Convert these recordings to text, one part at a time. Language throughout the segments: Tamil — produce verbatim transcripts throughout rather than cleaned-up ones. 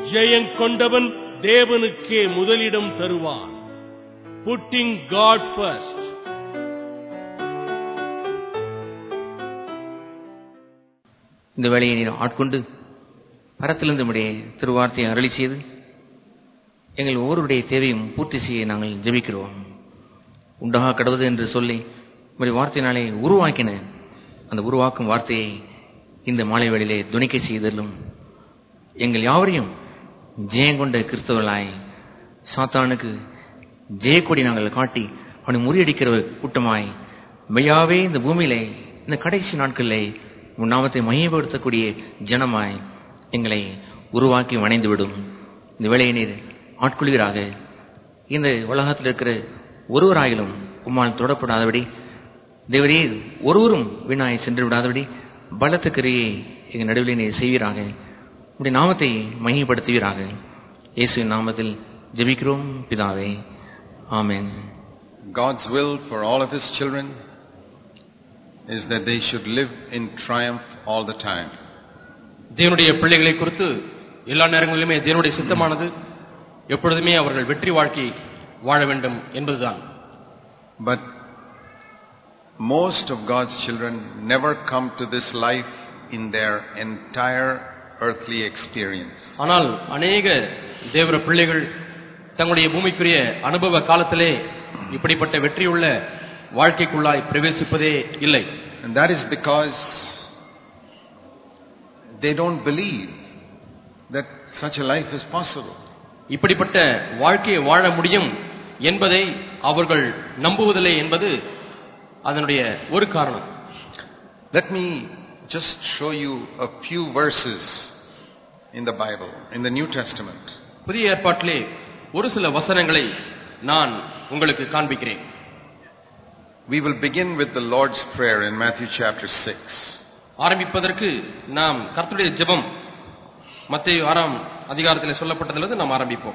ஜெயங்கொண்டவன் தேவனுக்கே முதலிடம் தருவான். Putting God first. இந்த வேளையை நீர் ஆட்கொண்டு பரத்திலிருந்து நம்முடைய திருவார்த்தையை அருளி செய்து எங்கள் ஒவ்வொருடைய தேவையும் பூர்த்தி செய்ய நாங்கள் ஜெபிக்கிறோம். உண்டாக கடவுது என்று சொல்லி நம்முடைய வார்த்தையினாலே உருவாக்கின அந்த உருவாக்கும் வார்த்தையை இந்த மாலை வேளையிலே துணிக்க செய்தலும் எங்கள் யாவரையும் ஜெயங்கொண்ட கிறிஸ்தவர்களாய் சாத்தானுக்கு ஜெயக்கொடி நாங்கள் காட்டி அவனை முறியடிக்கிற ஒரு கூட்டமாய் மெய்யாவே இந்த பூமியிலே இந்த கடைசி நாட்களிலே உன் நாமத்தை மையப்படுத்தக்கூடிய ஜனமாய் எங்களை உருவாக்கி வணைந்துவிடும். இந்த வேளையை நீர் ஆட்கொள்வீராக. இந்த உலகத்தில் இருக்கிற ஒருவராயிலும் உம்மால் தொடப்படாதபடி தேவரீர் ஒருவரும் வீணாய் சென்று விடாதபடி பலத்த கிரியை எங்கள் நடுவிலே நீர் செய்வீராக. உடைய நாமத்தை மையப்படுத்துவீராக. இயேசுவின் நாமத்தில் ஜெபிக்கிறோம் பிதாவே. Amen. God's will for all of his children is that they should live in triumph all the time. தேவனுடைய பிள்ளைகளை குறித்து எல்லா நேரங்களிலுமே தேவனுடைய சித்தமானது எப்பொழுதுமே அவர்கள் வெற்றி வாழ்க்கை வாழ வேண்டும் என்பதுதான். But most of God's children never come to this life in their entire earthly experience. ஆனால் अनेक தேவர பிள்ளைகள் தங்களுடைய பூமிக்குரிய அனுபவ காலத்திலே இப்படிப்பட்ட வெற்றியுள்ள வாழ்க்கைக்குள்ளாய் பிரவேசிப்பதே இல்லை. And that is because they don't believe that such a life is possible. இப்படிப்பட்ட வாழ்க்கையை வாழ முடியும் என்பதை அவர்கள் நம்புவதில்லை என்பது அதனுடைய ஒரு காரணம். Let me just show you a few verses in the Bible, in the New Testament. புதிய ஏற்பாட்டிலே ஒரு சில வசனங்களை நான் உங்களுக்கு காண்பிக்கிறேன். We will begin with the Lord's Prayer in Matthew chapter six. ஆரம்பிப்பதற்கு நாம் கர்த்தருடைய ஜெபம் மத்தேயு ஆறாம் அதிகாரத்திலே சொல்லப்பட்டதிலிருந்து நாம் ஆரம்பிப்போம்.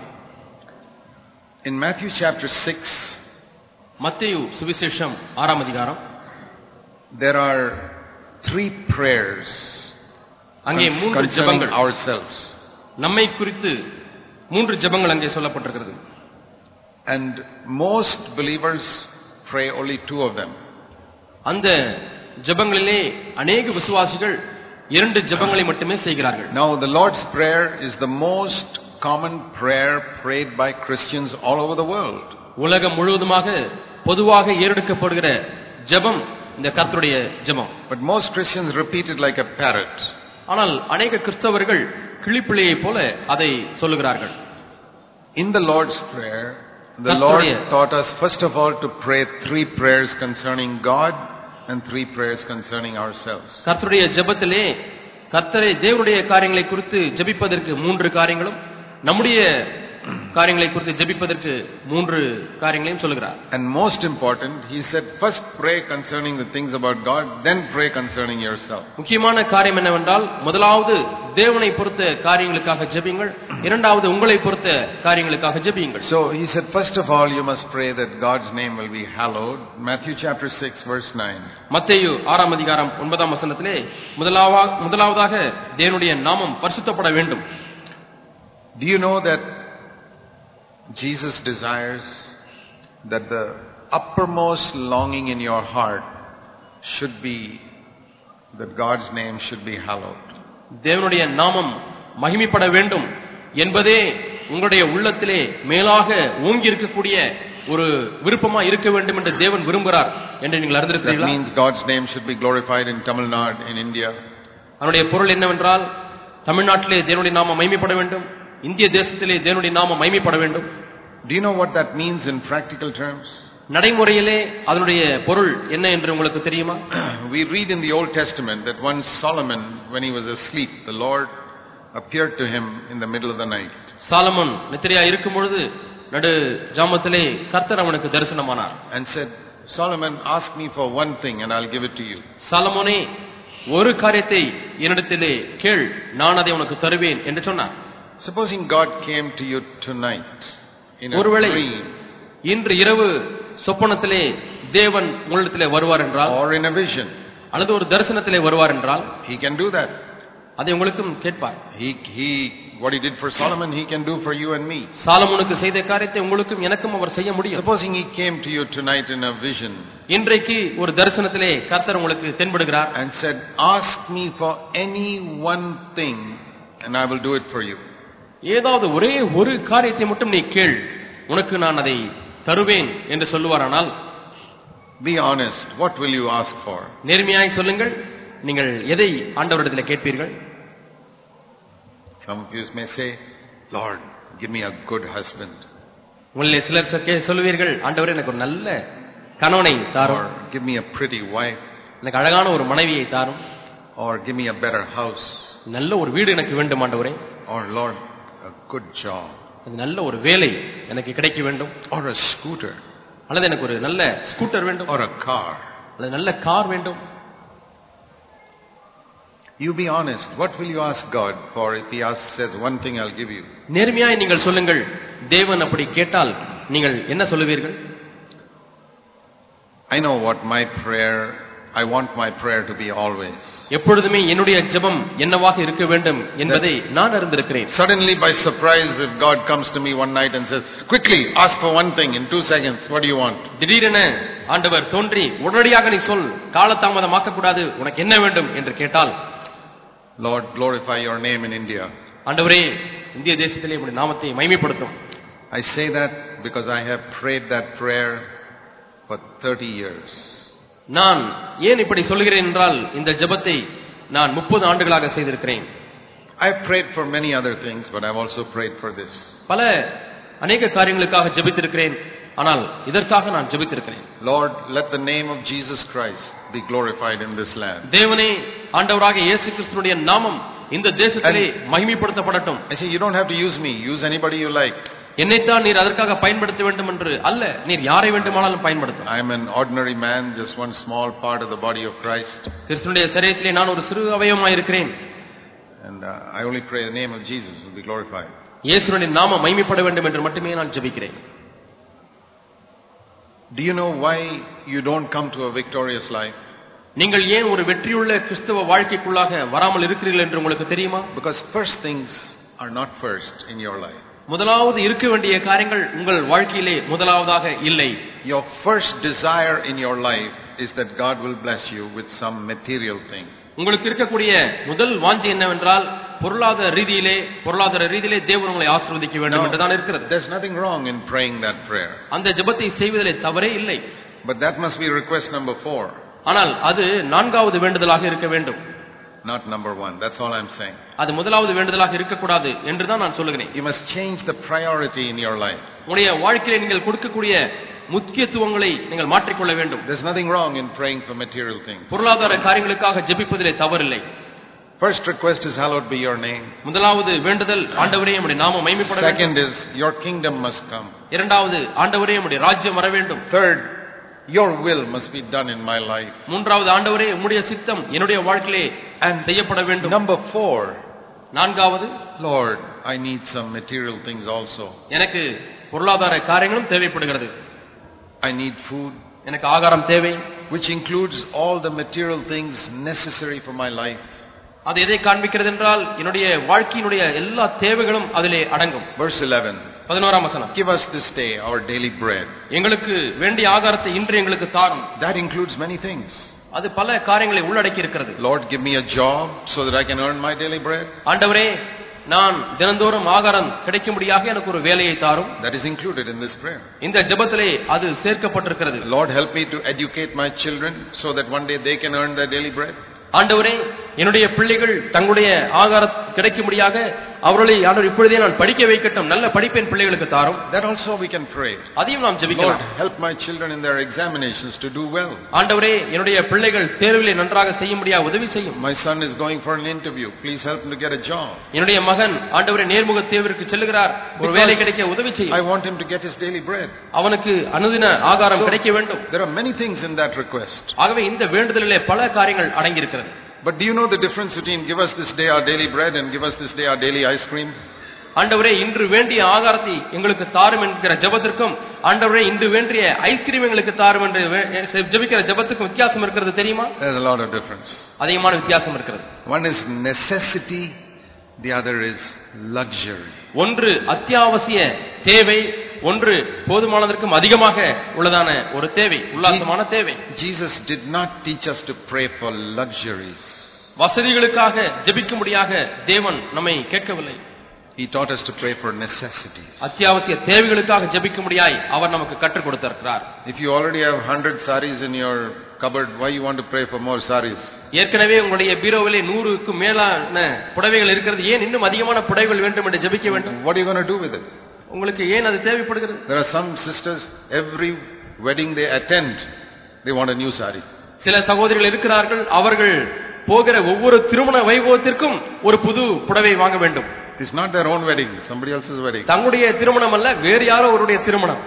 In Matthew chapter six, மத்தேயு சுவிசேஷம் ஆறாம் அதிகாரம், there are three prayers அங்கே மூன்று ஜெபங்கள் ourselves. நம்மை குறித்து மூன்று ஜெபங்கள் அங்கே சொல்லப்பட்டிருக்கிறது. And most believers pray only two of them. அந்த ஜெபங்களிலே अनेक விசுவாசிகள் இரண்டு ஜெபங்களை மட்டுமே செய்கிறார்கள். Now the Lord's Prayer is the most common prayer prayed by Christians all over the world. உலகம் முழுவதுமாக பொதுவாக ஏறெடுக்கப்படுகிற ஜெபம் இந்த கர்த்தருடைய ஜெபம். But most Christians repeat it like a parrot. ஆனால் अनेक கிறிஸ்தவர்கள் கிளிப்பிள்ளையை போல அதை சொல்லுகிறார்கள். In the Lord's Prayer, the Lord taught us first of all to pray three prayers concerning God and three prayers concerning ourselves. கர்த்தருடைய ஜெபத்திலே கர்த்தரே தேவனுடைய காரியங்களை குறித்து ஜெபிப்பதற்கு மூன்று காரியங்களும் நம்முடைய காரியங்களை குறித்து ஜெபிப்பதற்கு மூன்று காரியங்களையும் சொல்கிறார். And most important, he said first pray concerning the things about God, then pray concerning yourself. முக்கியமான காரியம் என்னவென்றால் முதலாவது தேவனை பொறுத்த காரியங்களுக்காக ஜெபியுங்கள், இரண்டாவது உங்களை பொறுத்த காரியங்களுக்காக ஜெபியுங்கள். So he said first of all you must pray that God's name will be hallowed. Matthew chapter six verse nine. மத்தேயு ஆறாம் அதிகாரம் ஒன்பதாம் வசனத்திலே முதலாவதாக முதலாவதாக தேவனுடைய நாமம் பரிசுத்தப்பட வேண்டும். Do you know that Jesus desires that the uppermost longing in your heart should be that God's name should be hallowed? தேவனுடைய நாமம் மகிமைப்பட வேண்டும் என்பதே உங்களுடைய உள்ளத்திலே மேலாக ஓங்கி இருக்கக்கூடிய ஒரு விருப்பமா இருக்க வேண்டும் என்று தேவன் விரும்புகிறார் என்று நீங்கள் அறிந்திருக்கிறீர்களா? That means God's name should be glorified in Tamil Nadu, in India. அதனுடைய பொருள் என்னவென்றால் தமிழ்நாட்டிலே தேவனுடைய நாமம் மகிமைப்பட வேண்டும், இந்திய தேசத்திலே தேவனுடைய நாமம் மகிமைப்பட வேண்டும். Do you know what that means in practical terms? நடைமுறையிலே அதனுடைய பொருள் என்ன என்று உங்களுக்கு தெரியுமா? We read in the Old Testament that once Solomon, when he was asleep, the Lord appeared to him in the middle of the night. Solomon நித்திரையா இருக்கும் பொழுது நடு ஜாமத்திலே கர்த்தர் அவனுக்கு தரிசனமானார். And said, Solomon, ask me for one thing and I'll give it to you. சாலமோனே, ஒரு காரியத்தை என்னிடத்திலே கேள், நான் அதை உனக்கு தருவேன் என்று சொன்னார். Supposing God came to you tonight in a ஒருவேளை dream, இன்று இரவு சொப்பனத்திலே தேவன் உங்களிடத்திலே வருவார் என்றால், or in a vision, அல்லது ஒரு தரிசனத்திலே வருவார் என்றால், he can do that. அதை உங்களுக்கும் கேட்பார். He he what he did for Solomon, he can do for you and me. சாலமோனுக்கு செய்த காரியத்தை உங்களுக்கும் எனக்கும் அவர் செய்ய முடியும். Supposing he came to you tonight in a vision இன்றைக்கு ஒரு தரிசனத்திலே கர்த்தர் உங்களுக்கு தென்படுகிறார் and said, ask me for any one thing and I will do it for you. ஏதாவது ஒரே ஒரு காரியத்தை மட்டும் நீ கேள், உனக்கு நான் அதை தருவேன் என்று சொல்லுவாரானால், be honest, what will you ask for? நேர்மையாய் சொல்லுங்கள், நீங்கள் எதை ஆண்டவரிடத்தில் கேட்பீர்கள்? Some of you may say, Lord, give me a good husband. உங்களிலே சிலர் சொல்லுவீர்கள், ஆண்டவரே எனக்கு ஒரு நல்ல கணவனை தாரும், or give me a pretty wife, எனக்கு அழகான ஒரு மனைவியை தாரும், or give me a better house, நல்ல ஒரு வீடு எனக்கு வேண்டும் ஆண்டவரே, or Lord, a good job, நல்ல ஒரு வேலை எனக்கு கிடைக்க வேண்டும், or a scooter, அல்லது எனக்கு ஒரு நல்ல ஸ்கூட்டர் வேண்டும், or a car, அல்லது நல்ல கார் வேண்டும். You be honest. What will you ask God for if he asks, says one thing I'll give you? நேர்மையாய் நீங்கள் சொல்லுங்கள், தேவன் அப்படி கேட்டால் நீங்கள் என்ன சொல்லுவீர்கள்? I know what my prayer, I want my prayer to be always. எப்பொழுதுமே என்னுடைய ஜெபம் என்னவாக இருக்க வேண்டும் என்பதை நான் அறிந்திருக்கிறேன். Suddenly by surprise if God comes to me one night and says, quickly ask for one thing in two seconds, what do you want? திடீரென ஆண்டவர் தோன்றி உடனடியாக நீ சொல், காலதாமதமாக்க கூடாது, உனக்கு என்ன வேண்டும் என்று கேட்டால், Lord, glorify your name in India. ஆண்டவரே இந்திய தேசத்திலே உம்முடைய நாமத்தை மகிமைப்படுத்தும். I say that because I have prayed that prayer for thirty years. நான் ஏன் இப்படி சொல்கிறேன் என்றால், இந்த ஜெபத்தை நான் முப்பது ஆண்டுகளாக செய்திருக்கிறேன். I have prayed for many other things, but I have also prayed for this. பல அநேக காரியங்களுக்காக ஜெபித்திருக்கிறேன், ஆனால் இதற்காக நான் ஜெபித்திருக்கிறேன். Lord, let the name of Jesus Christ be glorified in this land. தேவனே, ஆண்டவராக இயேசு கிறிஸ்துவினுடைய நாமம் இந்த தேசத்திலே மகிமைப்படுத்தப்படட்டும். I say you don't have to use me, use anybody you like. என்னைத்தான் நீர் அதற்காக பயன்படுத்த வேண்டும் என்று அல்ல, நீர் யாரை வேண்டுமானாலும் பயன்படுத்தும். I am an ordinary man, just one small part of the body of Christ. கிறிஸ்துவினுடைய சரீரத்திலே நான் ஒரு சிறு அவயவமாய் இருக்கிறேன். And uh, I only pray the name of Jesus will be glorified. இயேசுவினுடைய நாமம் மகிமைப்பட வேண்டும் என்று மட்டுமே நான் ஜெபிக்கிறேன். Do you know why you don't come to a victorious life? நீங்கள் ஏன் ஒரு வெற்றியுள்ள கிறிஸ்தவ வாழ்க்கைக்குள்ளாக வராமல் இருக்கிறீர்கள் என்று உங்களுக்கு தெரியுமா? Because first things are not first in your life. முதலாவது இருக்க வேண்டிய காரியங்கள் உங்கள் வாழ்க்கையிலே முதலாவதாக இல்லை. Your first desire in your life is that God will bless you with some material thing. உங்களுக்கு இருக்கக்கூடிய முதல் வாஞ்சை என்னவென்றால், பொருளாதார ரீதியிலே பொருளாதார ரீதியிலே தேவன் உங்களை ஆசீர்வதிக்க வேண்டும் என்று தான் இருக்கிறது. There's nothing wrong in praying that prayer. அந்த ஜெபத்தை செய்வதிலே தவறே இல்லை. But that must be request number four. ஆனால் அது நான்காவது வேண்டுதலாக இருக்க வேண்டும். Not number one. That's all I'm saying. அது முதலாவது வேண்டுதலாக இருக்கக்கூடாது என்று தான் நான் சொல்லுகிறேன். You must change the priority in your life. உங்களுடைய வாழ்க்கையிலே நீங்கள் கொடுக்கக்கூடிய முக்கியத்துவங்களை நீங்கள் மாற்றிக்கொள்ள வேண்டும். There's nothing wrong in praying for material things. பொருளாதார காரியங்களுக்காக ஜெபிப்பதிலே தவறில்லை. First request is hallowed be your name. முதலாவது வேண்டுதல், ஆண்டவரே உம்முடைய நாமம் மகிமைப்பட வேண்டும். Second is your kingdom must come. இரண்டாவது, ஆண்டவரே உம்முடைய ராஜ்யம் வர வேண்டும். Third, your will must be done in my life. மூன்றாவது, ஆண்டவரே உம்முடைய சித்தம் என்னுடைய வாழ்க்கையிலே செய்யப்பட வேண்டும். Number four, நான்காவது, Lord, I need some material things also. எனக்கு பொருளாதார காரியங்களும் தேவைப்படுகிறது. I need food, எனக்கு ஆகாரம் தேவை, which includes all the material things necessary for my life. அது எதை காண்பிக்கிறது என்றால், என்னுடைய வாழ்க்கையினுடைய எல்லா தேவைகளும் அதிலே அடங்கும். Verse eleven. பதினோராம் வசனம். Give us this day our daily bread. எங்களுக்கு வேண்டிய ஆகாரத்தை இன்று எங்களுக்கு தாரும். That includes many things. அது பல காரியங்களை உள்ளடக்கி இருக்கிறது. Lord, give me a job so that I can earn my daily bread. ஆண்டவரே, நான் தினந்தோறும் ஆகாரம் கிடைக்கும்படியாக எனக்கு ஒரு வேலையை தாரும். That is included in this prayer. இந்த ஜெபத்திலே அது சேர்க்கப்பட்டிருக்கிறது. Lord, help me to educate my children so that one day they can earn their daily bread. ஆண்டவரே, என்னுடைய பிள்ளைகள் தங்களுடைய ஆகாரம் கிடைக்கும்படியாக அவர்களை ஆண்டவர் இப்பொழுதே நான் படிக்க வைக்கட்டும், நல்ல படிப்பேன் பிள்ளைகளுக்கு தாரும். That also we can pray. அதையும் நாம் ஜெபிக்கலாம். Lord, help my children in their examinations to do well. ஆண்டவரே, என்னுடைய பிள்ளைகள் தேர்விலே நன்றாக செய்யும்படியாக உதவி செய்யும். My son is going for an interview. Please help him to get a job. என்னுடைய மகன் ஆண்டவரே நேர்முக தேர்விற்கு செல்கிறார், ஒரு வேலை கிடைக்க உதவி செய்யும். I want him to get his daily bread. அவனுக்கு அனுதின ஆகாரம் கிடைக்க வேண்டும். There are many things in that request. ஆகவே இந்த வேண்டுதலிலே பல காரியங்கள் அடங்கி இருக்கிறது. But do you know the difference between give us this day our daily bread and give us this day our daily ice cream? ஆண்டவரே, இன்று வேண்டிய ஆகாரத்தை எங்களுக்கு தாரும் என்கிற ஜெபத்திற்கும், ஆண்டவரே இன்று வேண்டிய ஐஸ்கிரீம் எங்களுக்கு தாரும் என்று ஜெபிக்கிற ஜெபத்துக்கும் வித்தியாசம் இருக்கிறது தெரியுமா? There's a lot of difference. அதிகமான வித்தியாசம் இருக்கிறது. One is necessity The other is luxury. ஒன்று அத்தியாவசிய தேவை, ஒன்று போதுமானதற்கும் அதிகமாக உள்ளதான ஒரு தேவை, உல்லாசமான தேவை. Jesus did not teach us to pray for luxuries. வசதிகளுக்காக ஜெபிக்கும்படியாக தேவன் நம்மை கேட்கவில்லை. He taught us to pray for necessities. அத்தியாவசிய தேவைகளுக்காக ஜெபிக்கும்படியாய் அவர் நமக்கு கற்றுக் கொடுத்திருக்கிறார். If you already have one hundred sarees in your cupboard, why you want to pray for more sarees? ஏற்கனவே உங்களுடைய பீரோவிலே நூறுக்கு மேலான புடவைகள் இருக்கிறது, ஏன் இன்னும் அதிகமான புடவைகள் வேண்டும் என்று ஜெபிக்க வேண்டும்? What are you going to do with it? உங்களுக்கு ஏன் அது தேவைப்படுகிறது? There are some sisters, every wedding they attend, they want a new saree. சில சகோதரிகள் இருக்கிறார்கள், அவர்கள் போகிற ஒவ்வொரு திருமண வைபவத்திற்கும் ஒரு புது புடவை வாங்க வேண்டும். It's not their own wedding, somebody else's wedding. தங்களுடைய திருமணம் அல்ல, வேறு யாரோ ஒருவருடைய திருமணம்.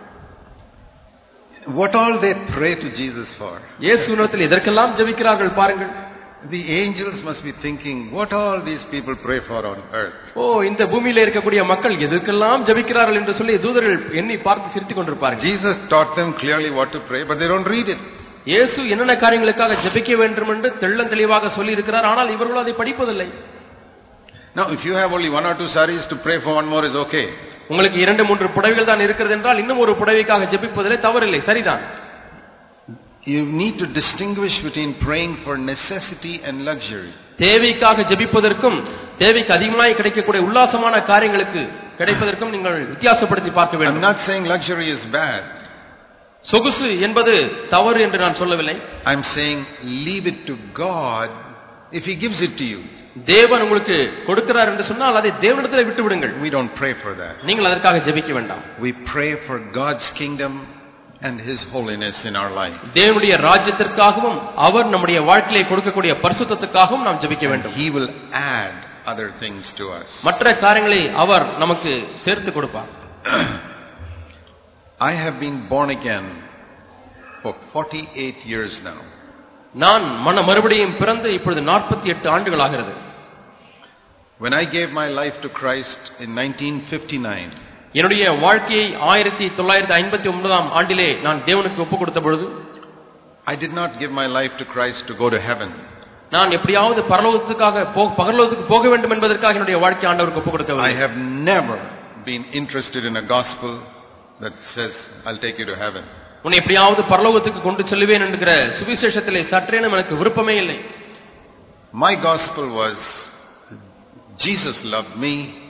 What all they pray to Jesus for? இயேசுவினிடத்தில் எதற்கெல்லாம் ஜெபிக்கிறார்கள் பாருங்கள். The angels must be thinking, what all these people pray for on earth? ஓ, இந்த பூமியில இருக்கக்கூடிய மக்கள் எதற்கெல்லாம் ஜெபிக்கிறார்கள் என்று சொல்லி தூதர்கள் எண்ணி பார்த்து சிரித்துக் கொண்டிருப்பார்கள். Jesus taught them clearly what to pray, but they don't read it. இயேசு என்னென்ன காரியங்களுக்காக ஜெபிக்க வேண்டும் என்று தெள்ளந்தெளிவாக சொல்லி இருக்கிறார், ஆனால் இவர்கள் அதை படிப்பதில்லை. Now, if you have only one or two sarees to pray for one more is okay. உங்களுக்கு இரண்டு மூன்று புடவைகள் தான் இருக்கிறது என்றால் இன்னும் ஒரு புடவைக்காக ஜெபிப்பதிலே தவறில்லை, சரிதான். You need to distinguish between praying for necessity and luxury. தேவைக்காக ஜெபிப்பதற்கும் தேவைக்கு அதிகமாய் கிடைக்கக்கூடிய உல்லாசமான காரியங்களுக்கு கிடைப்பதற்கும் நீங்கள் வித்தியாசப்படுத்தி பார்க்க வேண்டும். I'm not saying luxury is bad. சொகுசு என்பது தவறு என்று நான் சொல்லவில்லை. I'm saying leave it to God if He gives it to you. தேவன் உங்களுக்கு கொடுக்கிறார் என்று சொன்னால் அதை தேவனிடத்தில் விட்டு விடுங்கள். We don't pray for that. நீங்கள் அதற்காக ஜெபிக்க வேண்டாம். We pray for God's kingdom and His holiness in our life. தேவனுடைய ராஜ்யத்திற்காகவும் அவர் நம்முடைய வாழ்க்கையை கொடுக்கக்கூடிய பரிசுத்தத்துக்காகவும் நாம் ஜெபிக்க வேண்டும். He will add other things to us. மற்ற காரியங்களை அவர் நமக்கு சேர்த்து கொடுப்பார். I have been born again for forty-eight years now. நான் மன மறுபடியும் பிறந்து இப்பொழுது நாற்பத்தி எட்டு ஆண்டுகள் ஆகிறது. When I gave my life to Christ in nineteen fifty-nine, என்னுடைய வாழ்க்கையை ஆயிரத்தி தொள்ளாயிரத்தி ஐம்பத்தி ஒன்பதாம் ஆண்டிலே நான் தேவனுக்கு ஒப்புக் கொடுத்த பொழுது, I did not give my life to Christ to go to heaven. நான் எப்படியாவது பரலோகத்துக்காக பரலோகத்துக்கு போக வேண்டும் என்பதற்காக என்னுடைய வாழ்க்கை ஆண்டவருக்கு ஒப்புக் கொடுக்கவில்லை. I have never been interested in a gospel that says I'll take you to heaven. உன்னை எப்படியாவது பரலோகத்துக்கு கொண்டு செல்வேன் என்கிற சுவிசேஷத்திலே சற்றேனும் எனக்கு விருப்பமே இல்லை. My gospel was Jesus loved me,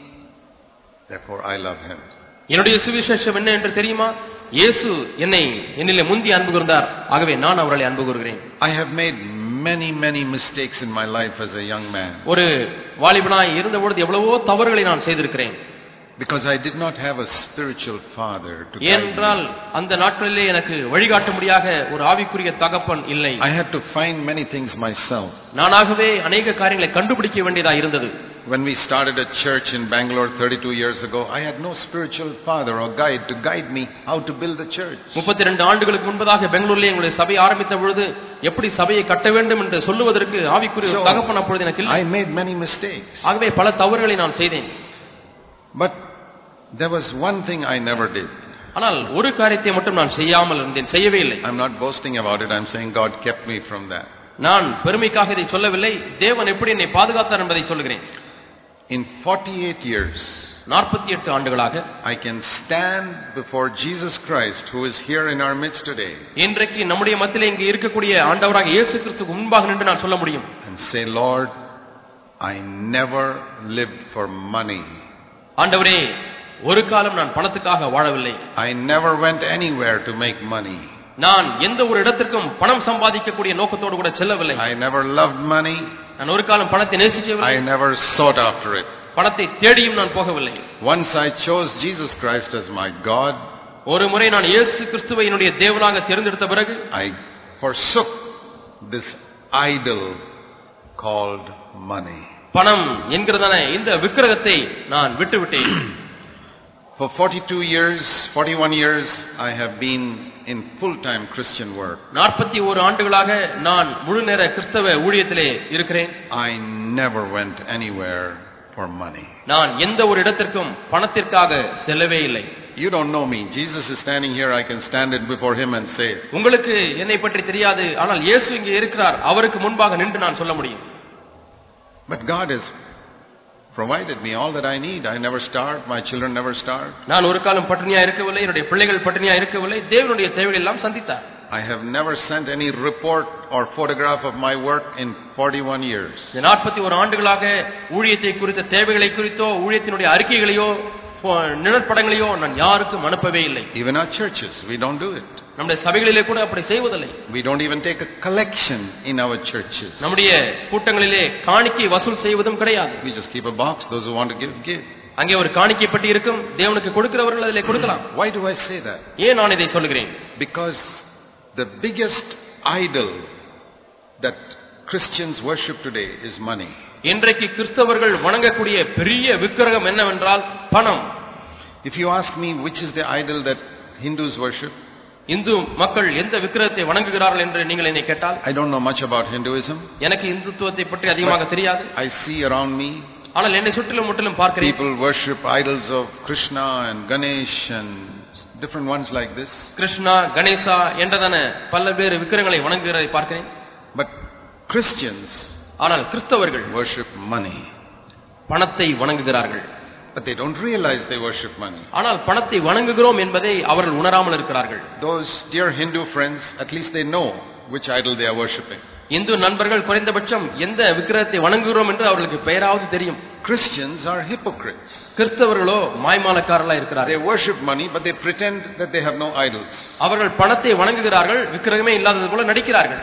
therefore I love him. என்னுடைய சுவிசேஷம் என்ன என்று தெரியுமா? இயேசு என்னை என்னிலே முந்தி அன்பு கூர்ந்தார், ஆகவே நான் அவர்களை அன்பு கூர்கிறேன். I have made many many mistakes in my life as a young man. ஒரு வாலிபனாய் இருந்தபொழுது எவ்வளவோ தவறுகளை நான் செய்திருக்கிறேன். Because I did not have a spiritual father to guide ஏனென்றால் அந்த நாட்களிலே எனக்கு வழிகாட்டும்படியாக ஒரு ஆவிக்குரிய தகப்பன் இல்லை. I had to find many things myself. நானாகவே அநேக காரியங்களை கண்டுபிடிக்க வேண்டியதாக இருந்தது. When we started a church in Bangalore thirty-two years ago, I had no spiritual father or guide to guide me how to build the church. முப்பத்தி இரண்டு ஆண்டுகளுக்கு முன்பதாக பெங்களூரிலே எங்களுடைய சபை ஆரம்பித்த பொழுது எப்படி சபையை கட்ட வேண்டும் என்று சொல்லுவதற்கு ஆவிக்குரிய தகப்பன் அப்பொழுது எனக்கு இல்லை. I made many mistakes. ஆகவே பல தவறுகளை நான் செய்தேன். But there was one thing I never did. ஆனால் ஒரு காரியத்தை மட்டும் நான் செய்யாமல் இருந்தேன், செய்யவே இல்லை. I'm not boasting about it. I'm saying God kept me from that. நான் பெருமைக்காக இதை சொல்லவில்லை, தேவன் எப்படி என்னை பாதுகாத்தார் என்பதை சொல்கிறேன். In forty-eight years, நாற்பத்தி எட்டு ஆண்டுகளாக I can stand before Jesus Christ who is here in our midst today. இன்றைக்கு நம்முடைய மத்தியிலே இங்கே இருக்கக்கூடிய ஆண்டவராக இயேசு கிறிஸ்துவுக்கு முன்பாக நின்று நான் சொல்ல முடியும். And say, Lord, I never lived for money. ஆண்டவரே, ஒரு காலம் நான் பணத்துக்காக வாழவில்லை. I never went anywhere to make money. நான் எந்த ஒரு இடத்திற்கும் பணம் சம்பாதிக்கக்கூடிய நோக்கத்தோடு கூட செல்லவில்லை. I never loved money. நான் ஒரு காலம் பணத்தை நேசிக்கவில்லை. I never sought after it. பணத்தை தேடியும் நான் போகவில்லை. Once I chose Jesus Christ as my God, ஒரு முறை நான் இயேசு கிறிஸ்துவை என்னுடைய தேவனாக தேர்ந்தெடுத்த பிறகு I forsook this idol called money. பணம் என்கிறதான இந்த விக்கிரகத்தை நான் விட்டுவிட்டேன். For forty-two years, forty-one years, I have been in full-time Christian work. நாற்பத்தி ஒரு ஆண்டுகளாக நான் முழு நேர கிறிஸ்தவ ஊழியத்திலே இருக்கிறேன். I never went anywhere for money. நான் எந்த ஒரு இடத்திற்கும் பணத்திற்காக செல்லவே இல்லை. You don't know me. Jesus is standing here. I can stand it before him and say it. உங்களுக்கு என்னை பற்றி தெரியாது, ஆனால் இயேசு இங்கே இருக்கிறார், அவருக்கு முன்பாக நின்று நான் சொல்ல முடியும். But God is provided me all that I need. I never starved. My children never starved. நான் ஒரு காலம் பட்டினியா இருக்கவில்லை, என்னுடைய பிள்ளைகள் பட்டினியா இருக்கவில்லை. தேவனுடைய தேவைகள் எல்லாம் சந்தித்தார். I have never sent any report or photograph of my work in forty-one years. நாற்பத்தி ஒரு ஆண்டுகளாக ஊழியத்தை குறித்த தேவைகளை குறித்தோ ஊழியத்தினுடைய அறிக்கைகளையோ நிழற்படங்களையோ நான் யாருக்கும் அனுப்பவே இல்லை. Even our churches, we don't do it. நம்முடைய சபைகளிலே கூட அப்படி செய்வதில்லை. We don't even take a collection in our churches. நம்முடைய கூட்டங்களிலே காணிக்கை வசூல் செய்வதும் கிடையாது. We just keep a box. Those who want to give, give. அங்கே ஒரு காணிக்கை பெட்டி இருக்கும். தேவனுக்கு கொடுக்கிறவர்கள் அதிலே கொடுக்கலாம். Why do I say that? ஏன் நான் இதை சொல்கிறேன்? Because the biggest idol that Christians worship today is money. இன்றைக்கு கிறிஸ்தவர்கள் வணங்கக்கூடிய பெரிய விக்கிரகம் என்னவென்றால் பணம். If you ask me which is the idol that Hindus worship, Hindu மக்கள் எந்த விக்கிரகத்தை வணங்குகிறார்கள் என்று நீங்கள் என்னை கேட்டால், I don't know much about Hinduism. எனக்கு இந்துத்துவத்தை பற்றி அதிகமாக தெரியாது. I see around me ஆனால் என்னை சுற்றிலும் முற்றிலும் பார்க்கிறேன். people worship idols of Krishna and Ganesh and different ones like this. Krishna, Ganesha என்றதான பல்வேறு விக்கிரகங்களை வணங்குகிறதை பார்க்கிறேன். But Christians ஆனால் கிறிஸ்தவர்கள் worship money. பணத்தை வணங்குகிறார்கள். But they don't realize they worship money. ஆனால் பணத்தை வணங்குகிறோம் என்பதை அவர்கள் உணராமல் இருக்கிறார்கள். Those dear Hindu friends, at least they know which idol they are worshiping. Hindu நண்பர்கள் குறைந்தபட்சம் எந்த விக்கிரகத்தை வணங்குகிறோம் என்று அவர்களுக்கு பெயராவது தெரியும். Christians are hypocrites. கிறிஸ்தவர்களோ மாய்மாலக்காரர்களாக இருக்கிறார்கள். They worship money but they pretend that they have no idols. அவர்கள் பணத்தை வணங்குகிறார்கள், விக்கிரகமே இல்லாதது போல நடிக்கிறார்கள்.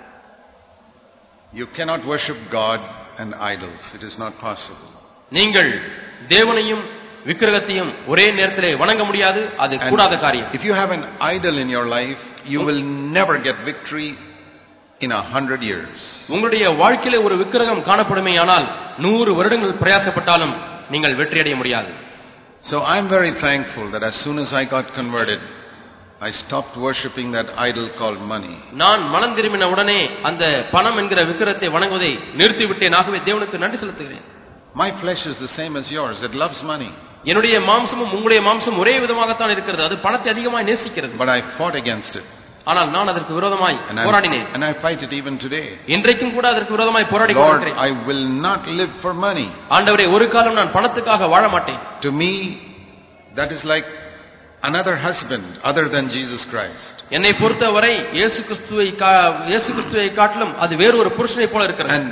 You cannot worship God and idols. It is not possible. நீங்கள் தேவனையும் விக்கிரகத்தையும் ஒரே நேரத்திலே வணங்க முடியாது, அது கூடாத காரியம். If you have an idol in your life, you will never get victory in a hundred years. உங்களுடைய வாழ்க்கையிலே ஒரு விக்கிரகம் காணப்படுமேயானால் நூறு வருடங்கள் பிரயாசப்பட்டாலும் நீங்கள் வெற்றி அடைய முடியாது. So I am very thankful that as soon as I got converted, I stopped worshipping that idol called money. நான் மனம் திரும்பின உடனே அந்த பணம் என்கிற விக்கிரகத்தை வணங்குவதை நிறுத்திவிட்டேன். ஆகவே தேவனுக்கு நன்றி செலுத்துகிறேன். My flesh is the same as yours. It loves money. என்னுடைய மாம்சமும் உங்களுடைய மாம்சம் ஒரே விதமாகத்தான் இருக்கிறது. அது பணத்தை அதிகமாக நேசிக்கிறது. But I fought against it. ஆனால் நான் அதற்கு விரோதமாய் போராடினேன். And I fight it even today. இன்றைக்கும் கூட அதற்கு விரோதமாய் போராடி கொண்டிருக்கிறேன். Lord, I will not live for money. ஆண்டவரே, ஒரு காலம் நான் பணத்துக்காக வாழ மாட்டேன். To me, that is like another husband other than Jesus Christ. என்னை பொறுத்தவரை இயேசு கிறிஸ்துவை இயேசு கிறிஸ்துவை காட்டிலும் அது வேறு ஒரு புருஷனை போல இருக்கிறது. And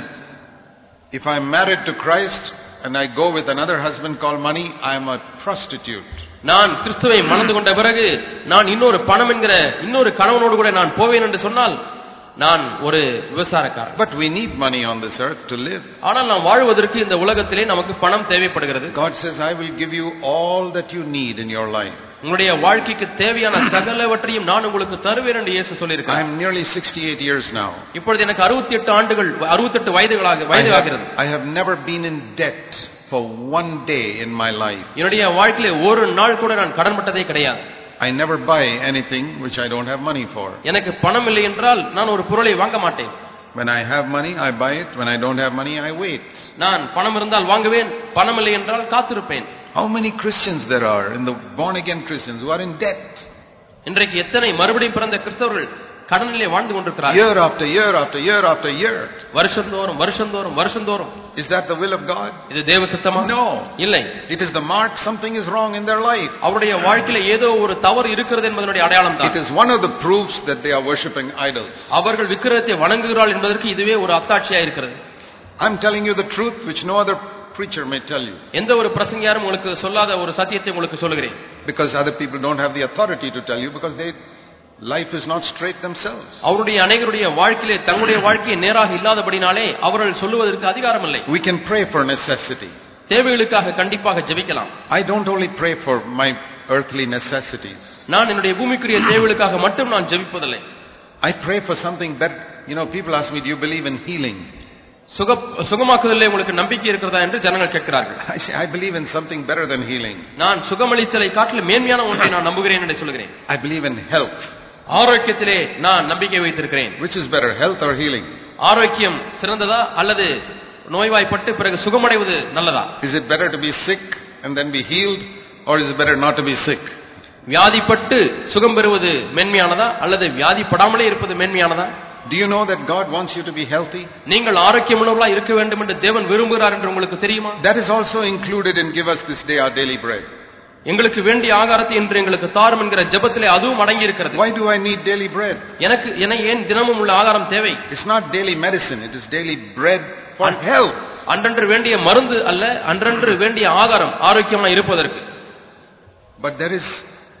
if I am married to Christ and I go with another husband called money, I am a prostitute. நான் கிறிஸ்துவை மணந்து கொண்ட பிறகு நான் இன்னொரு பணம் என்கிற இன்னொரு கணவனோடு கூட நான் போவேன் என்று சொன்னால் நான் ஒரு விபசாரக்காரன். But we need money on this earth to live. ஆனால் நாம் வாழ்வதற்கு இந்த உலகத்திலே நமக்கு பணம் தேவைப்படுகிறது. God says, I will give you all that you need in your life. உங்களுடைய வாழ்க்கைக்கு தேவையான சகலவற்றையும் நான் உங்களுக்கு தருவேன் என்று இயேசு சொல்லியிருக்கிறார். I am nearly sixty-eight years now. இப்பொழுது எனக்கு அறுபத்தி எட்டு ஆண்டுகள் அறுபத்தி எட்டு வயதுகளாக வயதாகிறது. I have never been in debt for one day in my life. என்னுடைய வாழ்க்கையிலே ஒரு நாள் கூட நான் கடன்பட்டதே கிடையாது. I never buy anything which I don't have money for. எனக்கு பணம் இல்லை என்றால் நான் ஒரு பொருளை வாங்க மாட்டேன். When I have money, I buy it. When I don't have money, I wait. நான் பணம் இருந்தால் வாங்குவேன், பணம் இல்லை என்றால் காத்திருப்பேன். How many Christians there are in the born again Christians who are in debt? இன்றைக்கு எத்தனை மறுபடியும் பிறந்த கிறிஸ்தவர்கள் கடனிலே வாழ்ந்து கொண்டிருக்கிறார்கள். Year after year after year after year. வருஷந்தோறும் வருஷந்தோறும் வருஷந்தோறும். Is that the will of God? இது தேவ சித்தமா? No. இல்லை. It is the mark something is wrong in their life. அவருடைய வாழ்க்கையில ஏதோ ஒரு தவறு இருக்கிறது என்பதனுடைய அடையாளம் தான். It is one of the proofs that they are worshiping idols. அவர்கள் விக்கிரகத்தை வணங்குகிறார்கள் என்பதற்கு இதுவே ஒரு அத்தாட்சியா இருக்கிறது. I am telling you the truth which no other preacher may tell you. எந்த ஒரு பிரசங்கியாரும் உங்களுக்கு சொல்லாத ஒரு சத்தியத்தை உங்களுக்கு சொல்கிறேன். Because other people don't have the authority to tell you because they life is not straight themselves. அவருடைய அநேகருடைய வாழ்க்கையிலே தங்களுடைய வாழ்க்கையை நேராக இல்லாதபடினாலே அவர்கள் சொல்லுவதற்கு அதிகாரம் இல்லை. We can pray for necessity. தேவைகளுக்காக கண்டிப்பாக ஜெபிக்கலாம். I don't only pray for my earthly necessities. நான் என்னுடைய பூமிக்குரிய தேவைகளுக்காக மட்டும் நான் ஜெபிப்பதில்லை. I pray for something better. You know, people ask me, do you believe in healing? சுக சுகமாக்குதலிலே உங்களுக்கு நம்பிக்கை இருக்கிறதா என்று ஜனங்கள் கேட்கிறார்கள். I say I believe in something better than healing. நான் சுகமளித்தலை காட்டிலும் மேன்மையான ஒன்றை நான் நம்புகிறேன் என்று சொல்கிறேன். I believe in health. ஆரோக்கியத்திலே நான் நம்பிக்கை வைத்திருக்கிறேன். Which is better, health or healing? ஆரோக்கியம் சிறந்ததா அல்லது நோய்வாய்ப்பட்டு பிறகு சுகமடைவது நல்லதா? Is it better to be sick and then be healed or is it better not to be sick? வியாதிப்பட்டு சுகம் பெறுவது மேன்மையானதா அல்லது வியாதிப்படாமலே இருப்பது மேன்மையானதா? Do you know that God wants you to be healthy? நீங்கள் ஆரோக்கியமுள்ளவர்களாக இருக்க வேண்டும் என்று தேவன் விரும்புகிறார் என்று உங்களுக்கு தெரியுமா? That is also included in give us this day our daily bread. எங்களுக்கு வேண்டிய ஆகாரத்தை இன்று எங்களுக்கு தாரும் என்கிற ஜெபத்திலே அதுவும் அடங்கி இருக்கிறது. Why do I need daily bread? எனக்கு எனக்கு ஏன் தினமும் உள்ள ஆகாரம் தேவை? It's not daily medicine, it is daily bread for health. அன்றன்று வேண்டிய மருந்து அல்ல, அன்றன்று வேண்டிய ஆகாரம் ஆரோக்கியமாக இருப்பதற்கு. But there is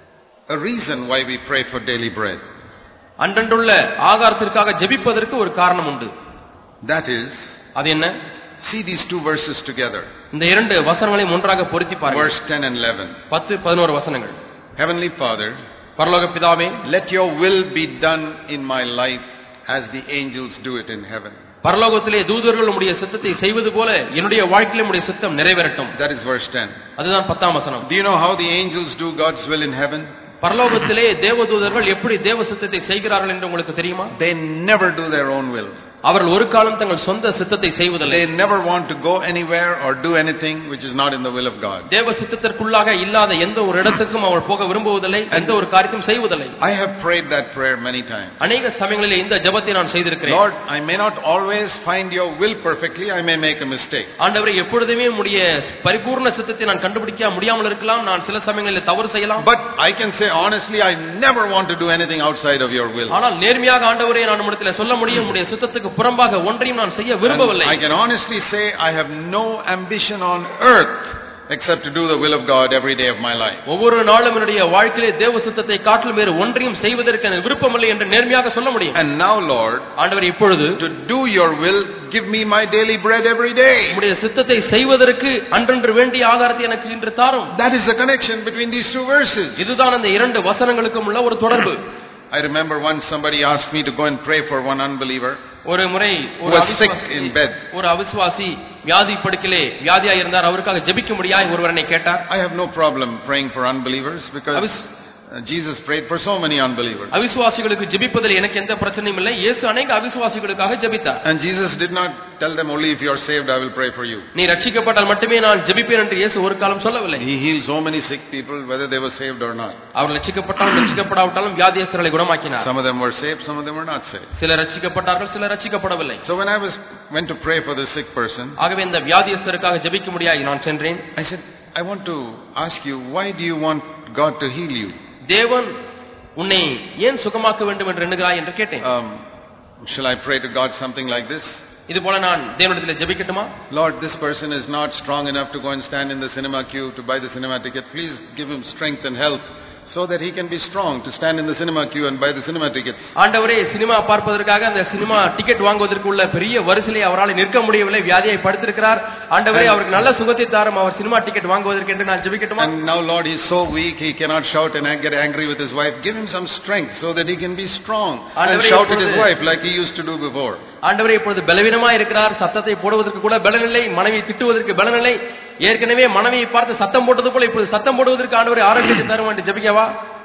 a reason why we pray for daily bread. அன்றன்றுள்ள ஆகாரத்திற்காக ஜெபிப்பதற்கு ஒரு காரணம் உண்டு. That is, அது என்ன? see these two verses together. இந்த இரண்டு வசனங்களையும் ஒன்றாக பொருத்தி பாருங்கள். Verse ten and eleven. பத்து பதினொன்று வசனங்கள். Heavenly Father, பரலோக பிதாவே, let your will be done in my life as the angels do it in heaven. பரலோகத்திலே தூதர்கள் உம்முடைய சித்தத்தை செய்வது போல என்னுடைய வாழ்க்கையிலே உம்முடைய சித்தம் நிறைவேறட்டும். That is verse ten. அதுதான் பத்தாம் வசனம். Do you know how the angels do God's will in heaven? பரலோகத்திலே தேவதூதர்கள் எப்படி தேவ சித்தத்தை செய்கிறார்கள் என்று உங்களுக்கு தெரியுமா? They never do their own will. அவர்கள் ஒரு காலம் தங்கள் சொந்த சித்தத்தை செய்வதில்லை. They never want to go anywhere or do anything which is not in the will of God. தேவ சித்தத்திற்குள்ளாக இல்லாத எந்த ஒரு இடத்துக்கும் அவர்கள் போக விரும்புவதில்லை, எந்த ஒரு காரியத்தையும் செய்வதில்லை. I have prayed that prayer many times. அநேக சமயங்களில் இந்த ஜெபத்தை நான் செய்திருக்கிறேன். Lord, I may not always find your will perfectly, I may make a mistake. ஆண்டவரே, எப்பொழுதுமே உம்முடைய பரிபூர்ண சித்தத்தை நான் கண்டுபிடிக்க முடியாமல் இருக்கலாம், நான் சில சமயங்களில் தவறு செய்யலாம். But I can say honestly, I never want to do anything outside of your will. ஆனால் நேர்மையாக ஆண்டவரே, நான் உம்மிடத்தில் சொல்ல முடியும், உம்முடைய சித்தத்துக்கு புறம்பாக ஒன்றையும் நான் செய்ய விரும்பவில்லை. I can honestly say I have no ambition on earth except to do the will of God every day of my life. ஒவ்வொரு நாளும் என்னுடைய வாழ்க்கையிலே தேவ சித்தத்தை காட்டிலும் வேறு ஒன்றையும் செய்வதற்கு எனக்கு விருப்பமில்லை என்று நேர்மையாக சொல்ல முடியும். And now Lord, ஆண்டவரே, இப்பொழுது to do your will, give me my daily bread every day. உம்முடைய சித்தத்தை செய்வதற்கு அன்றன்று வேண்டிய ஆகாரத்தை எனக்கு இன்று தாரும். That is the connection between these two verses. இதுதான் அந்த இரண்டு வசனங்களுக்கும் உள்ள ஒரு தொடர்பு. I remember once somebody asked me to go and pray for one unbeliever ஒரு முறை who was sick in bed. ஒரு அவிசுவாசி வியாதி படுக்கையிலே வியாதியா இருந்தார். அவருக்காக ஜெபிக்க முடியாய் ஒருவர் என்னை கேட்டார். I have no problem praying for unbelievers because Jesus prayed for so many unbelievers. அவிசுவாசிகளுக்கு ஜெபிப்பதில் எனக்கு எந்த பிரச்சனையும் இல்லை. இயேசு अनेक அவிசுவாசிகளுக்காக ஜெபித்தார். And Jesus did not tell them only if you are saved I will pray for you. நீ ரட்சிக்கப்பட்டால் மட்டுமே நான் ஜெபிப்பேன் என்று இயேசு ஒரு காலம் சொல்லவில்லை. He healed so many sick people whether they were saved or not. Our ரட்சிக்கப்பட்டாலும் ரட்சிக்கப்படாவிட்டாலும் வியாதியஸ்தர்களை குணமாக்கினார். Some of them were saved, some of them were not saved. சிலர் ரட்சிக்கப்பட்டார்கள், சிலர் ரட்சிக்கப்படவில்லை. So when I was went to pray for the sick person, ஆகவே இந்த வியாதியஸ்தருக்காக ஜெபிக்க முடியாய் நான் சென்றேன். I said, I want to ask you, why do you want God to heal you? தேவன் உன்னை ஏன் சுகமாக்க வேண்டும் என்று எண்ணுகிறாய் என்று கேட்டேன். Um, shall I pray to God something like this? இது போல நான் தேவனிடத்தில் ஜெபிக்கட்டுமா? Lord, this person is not strong enough to go and stand in the cinema queue to buy the cinema ticket. Please give him strength and help so that he can be strong to stand in the cinema queue and buy the cinema tickets. ஆண்டவரே, சினிமா பார்ப்பதற்காக அந்த சினிமா டிக்கெட் வாங்குவதற்கு உள்ள பெரிய வரிசையிலே அவரால் நிற்க முடியவில்லை, வியாதியை படுத்திருக்கிறார். ஆண்டவரே, அவருக்கு நல்ல சுகத்தை தாரும், அவர் சினிமா டிக்கெட் வாங்குவதற்கு என்று நான் ஜெபிக்கட்டுமா? And now Lord, he is so weak he cannot shout and get angry with his wife. Give him some strength so that he can be strong and shout at his wife like he used to do before. ஆண்டவரே, இப்பொழுது பலவீனமா இருக்கிறார், சத்தத்தை போடுவதற்கு கூட பலனில்லை, மனைவி திட்டுவதற்கு பலனில்லை. ஏற்கனவே மனைவியை பார்த்து சத்தம் போட்டது போல இப்பொழுது சத்தம் போடுவதற்கு ஆண்டவரே ஆரோக்கியத்தை தரும் என்று ஜெபிக்கவா?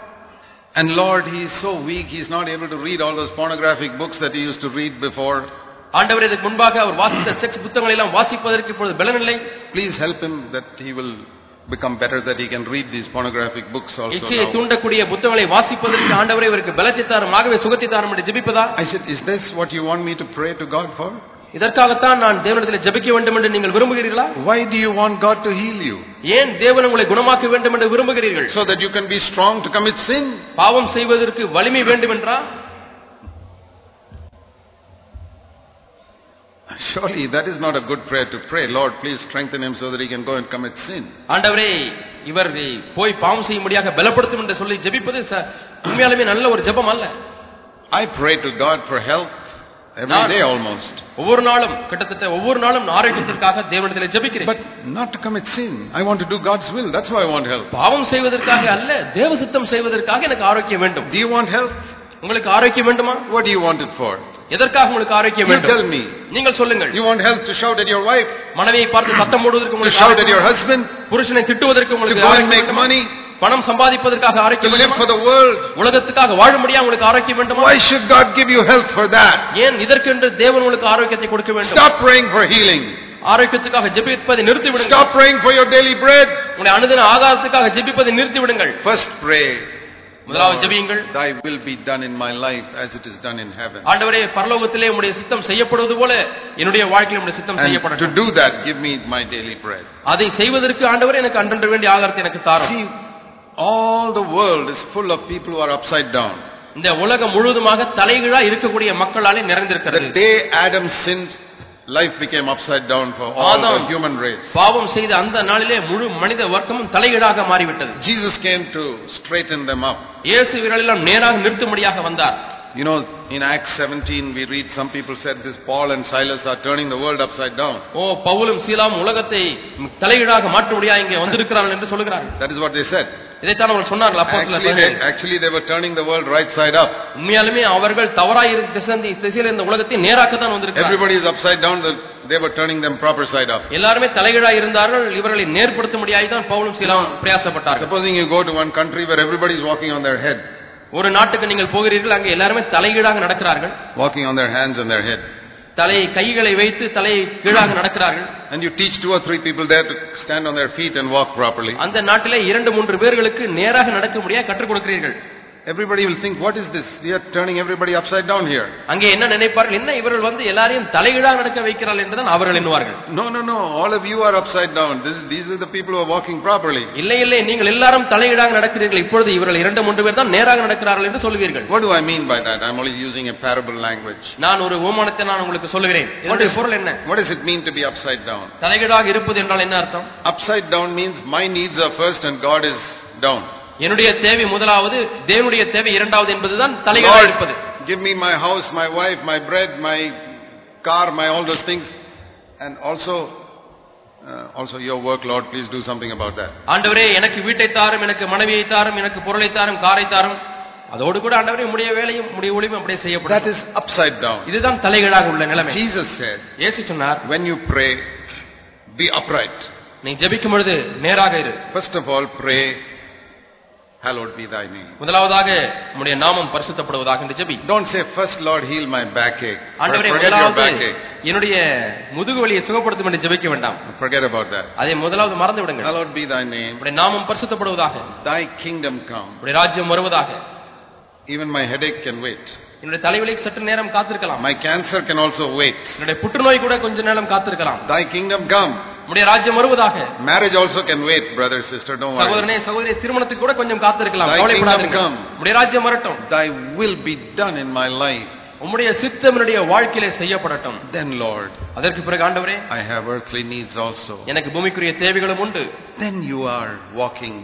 And Lord, he is so weak he is not able to read all those pornographic books that he used to read before. ஆண்டவரே, இதற்கு முன்பாக அவர் வாசித்த செக்ஸ் புத்தகங்களை எல்லாம் வாசிப்பதற்கு இப்பொழுது பலனில்லை. Please help him that he will become better, that he can read these pornographic books also. இச்சையை தூண்டக்கூடிய புத்தகங்களை வாசிப்பதற்கு ஆண்டவரே இவருக்கு பலத்தை தாரும், ஆகவே சுகத்தை தாரும் என்று ஜெபிப்பதா? I said, is this what you want me to pray to God for? இதற்காகத்தான் நான் தேவனிடத்தில் ஜெபிக்க வேண்டும் என்று நீங்கள் விரும்புகிறீர்களா? Why do you want God to heal you? ஏன் தேவன் உங்களை குணமாக்க வேண்டும் என்று விரும்புகிறீர்கள்? So that you can be strong to commit sin. பாவம் செய்வதற்கு வலிமை வேண்டும் என்றா? Surely that is not a good prayer to pray. Lord, please strengthen him so that he can go and commit sin. ஆண்டவரே, இவர் போய் பாவம் செய்யும்படியாக பலப்படுத்தும் என்று சொல்லி ஜெபிப்பது உண்மையாலுமே நல்ல ஒரு ஜெபம் அல்ல. I pray to God for health every day almost. ஒவ்வொரு நாளும் கிட்டத்தட்ட ஒவ்வொரு நாளும் ஆரோக்கியத்திற்காக தேவனிடத்தில் ஜெபிக்கிறேன். But not to commit sin. I want to do God's will. That's why I want health. பாவம் செய்வதற்காக அல்ல, தேவ சித்தம் செய்வதற்காக எனக்கு ஆரோக்கியம் வேண்டும். Do you want health? உங்களுக்கு ஆரோக்கியம் வேண்டுமா? What do you want it for? எதற்காக உங்களுக்கு ஆரோக்கியம் வேண்டும்? You tell me. நீங்கள் சொல்லுங்கள். You want health to shout at your wife? மனைவியை பார்த்து சத்தம் போடுவதற்கு உங்களுக்கு to shout at your husband? புருஷனை திட்டுவதற்கு உங்களுக்கு to go and make money? பணம் சம்பாதிப்பதற்காக ஆரோக்கியம் to live வேண்டுமா? for the world? உலகத்துக்காக வாழும்படியா உங்களுக்கு ஆரோக்கியம் வேண்டுமா? Why should God give you health for that? ஏன் இதற்கென்று தேவன் உங்களுக்கு ஆரோக்கியத்தை கொடுக்க வேண்டும்? Stop praying for healing. ஆரோக்கியத்துக்காக ஜெபிப்பதை நிறுத்தி விடுங்கள். Stop praying for your daily bread. உங்களுடைய அனுதின ஆகாரத்துக்காக ஜெபிப்பதை நிறுத்தி விடுங்கள். First pray முதலாவது ஜெபியுங்கள். Thy will be done in my life as it is done in heaven. ஆண்டவரே பரலோகத்திலே உம்முடைய சித்தம் செய்யப்படுவது போல என்னுடைய வாழ்க்கையிலே உம்முடைய சித்தம் And to செய்யப்படட்டும். do that, give me my daily bread. அதை செய்வதற்கு ஆண்டவரே எனக்கு அன்றன்று வேண்டிய ஆகாரத்தை எனக்கு தாரும். See, all the world is full of people who are upside down. இந்த உலகம் முழுவதுமாக தலைகீழா இருக்கக்கூடிய மக்களாலே நிறைந்திருக்கிறது. The day Adam sinned, life became upside down for all the human race. பாவம் செய்த அந்த நாளிலே முழு மனித வர்க்கமும் தலைகீழாக மாறிவிட்டது. Jesus came to straighten them up. இயேசு இவர்களெல்லாம் நேராக நிறுத்தும்படியாக வந்தார். You know, in Acts seventeen we read some people said this Paul and Silas are turning the world upside down. ஓ பவுலும் சீலாவும் உலகத்தை தலைகீழாக மாற்றும்படியாக இங்கே வந்திருக்கிறார்கள் என்று சொல்கிறார்கள். That is what they said. இதைத்தான் அவர்கள் சொன்னார்கள். அப்போஸ்தலர்கள் actually they were turning the world right side up. உண்மையாலுமே அவர்கள் தவறாய் இருந்த திசையில் இந்த உலகத்தை நேராக தான் வந்திருக்கிறார்கள். Everybody is upside down, they were turning them proper side up. எல்லாரும் தலைகீழாக இருந்தார்கள். இவர்களை நேர்படுத்தும்படியாக தான் பவுலும் சீலாவும் பிரயாசப்பட்டார்கள். Supposing you go to one country where everybody is walking on their head. ஒரு நாட்டுக்கு நீங்கள் போகிறீர்கள், அங்கே எல்லாரும் தலைகீழாக நடக்கிறார்கள். Walking on their hands and their head. தலை கைகளை வைத்து தலை கீழாக நடக்கிறார்கள். And you teach two or three people there to stand on their feet and walk properly. அந்த நாட்டிலே இரண்டு மூன்று பேர்களுக்கு நேராக நடக்க முடியாது கற்றுக் கொடுக்கிறீர்கள். Everybody will think, what is this? We are turning everybody upside down here. அங்கே என்ன நினைப்பார்கள்? என்ன இவர்கள் வந்து எல்லாரையும் தலைகீழாக நடக்க வைக்கிறார்கள் என்றுதான் அவர்கள் எண்ணுவார்கள். No, no, no. All of you are upside down. This, these are the people who are walking properly. இல்லை இல்லை, நீங்கள் எல்லாரும் தலைகீழாக நடக்கிறீர்கள். இப்பொழுது இவர்கள் இரண்டு மூன்று பேர் தான் நேராக நடக்கிறார்கள் என்று சொல்வீர்கள். What do I mean by that? I'm only using a parable language. நான் ஒரு உவமானத்தை நான் உங்களுக்கு சொல்லுகிறேன். இதனுடைய பொருள் என்ன? What does it mean to be upside down? தலைகீழாக இருப்பது என்றால் என்ன அர்த்தம்? Upside down means my needs are first and God is down. என்னுடைய தேவை முதலாவது, தேவனுடைய தேவை இரண்டாவது என்பதுதான் தலைகீழாக இருப்பது. Give me my house, my wife, my bread, my car, my all those things, and also uh, also your work, Lord, please do something about that. ஆண்டவரே எனக்கு வீட்டை தாரும், எனக்கு மனைவியை தாரும், எனக்கு பொருளை தாரும், காரை தாரும். அதோடு கூட ஆண்டவரே உம்முடைய வேலையும் உம்முடைய ஒளியும் அப்படியே செய்யப்படும். That is upside down. இதுதான் தலைகீழாக உள்ள நிலைமை. Jesus said, இயேசு சொன்னார், when you pray, be upright. நீ ஜெபிக்கும் பொழுது நேராக இரு. First of all, pray, hallowed be thy name. முதலாவதாக உம்முடைய நாமம் பரிசுத்தப்படுவதாக என்று ஜெபி. Don't say first, Lord, heal my backache. ஆண்டவரே முதலாவது என்னுடைய முதுகு வலியை சுகப்படுத்தும் என்று ஜெபிக்க வேண்டாம். Forget about that. அதை முதலாவது மறந்து விடுங்கள். Hallowed be thy name. உம்முடைய நாமம் பரிசுத்தப்படுவதாக. Thy kingdom come. உம்முடைய ராஜ்யம் வருவதாக. Even my headache can wait. என்னுடைய தலைவலிக்கு சற்று நேரம் காத்திருக்கலாம். My cancer can also wait. என்னுடைய புற்றுநோய் கூட கொஞ்ச நேரம் காத்திருக்கலாம். Thy kingdom come. உம்முடைய ராஜ்யம் வருவதாக. Marriage also can wait, brother, sister, don't worry. சகோதரனே சகோதரி, திருமணத்துக்கு கூட கொஞ்சம் காத்திருக்கலாம். கவலைப்படாதீங்க. உம்முடைய ராஜ்யம் வரட்டும். Thy will be done in my life. உம்முடைய சித்தம் என்னுடைய வாழ்க்கையிலே செய்யப்படட்டும். Then Lord, அதற்கு பிறகு ஆண்டவரே, I have earthly needs also. எனக்கு பூமிக்குரிய தேவைகளும் உண்டு. Then you are walking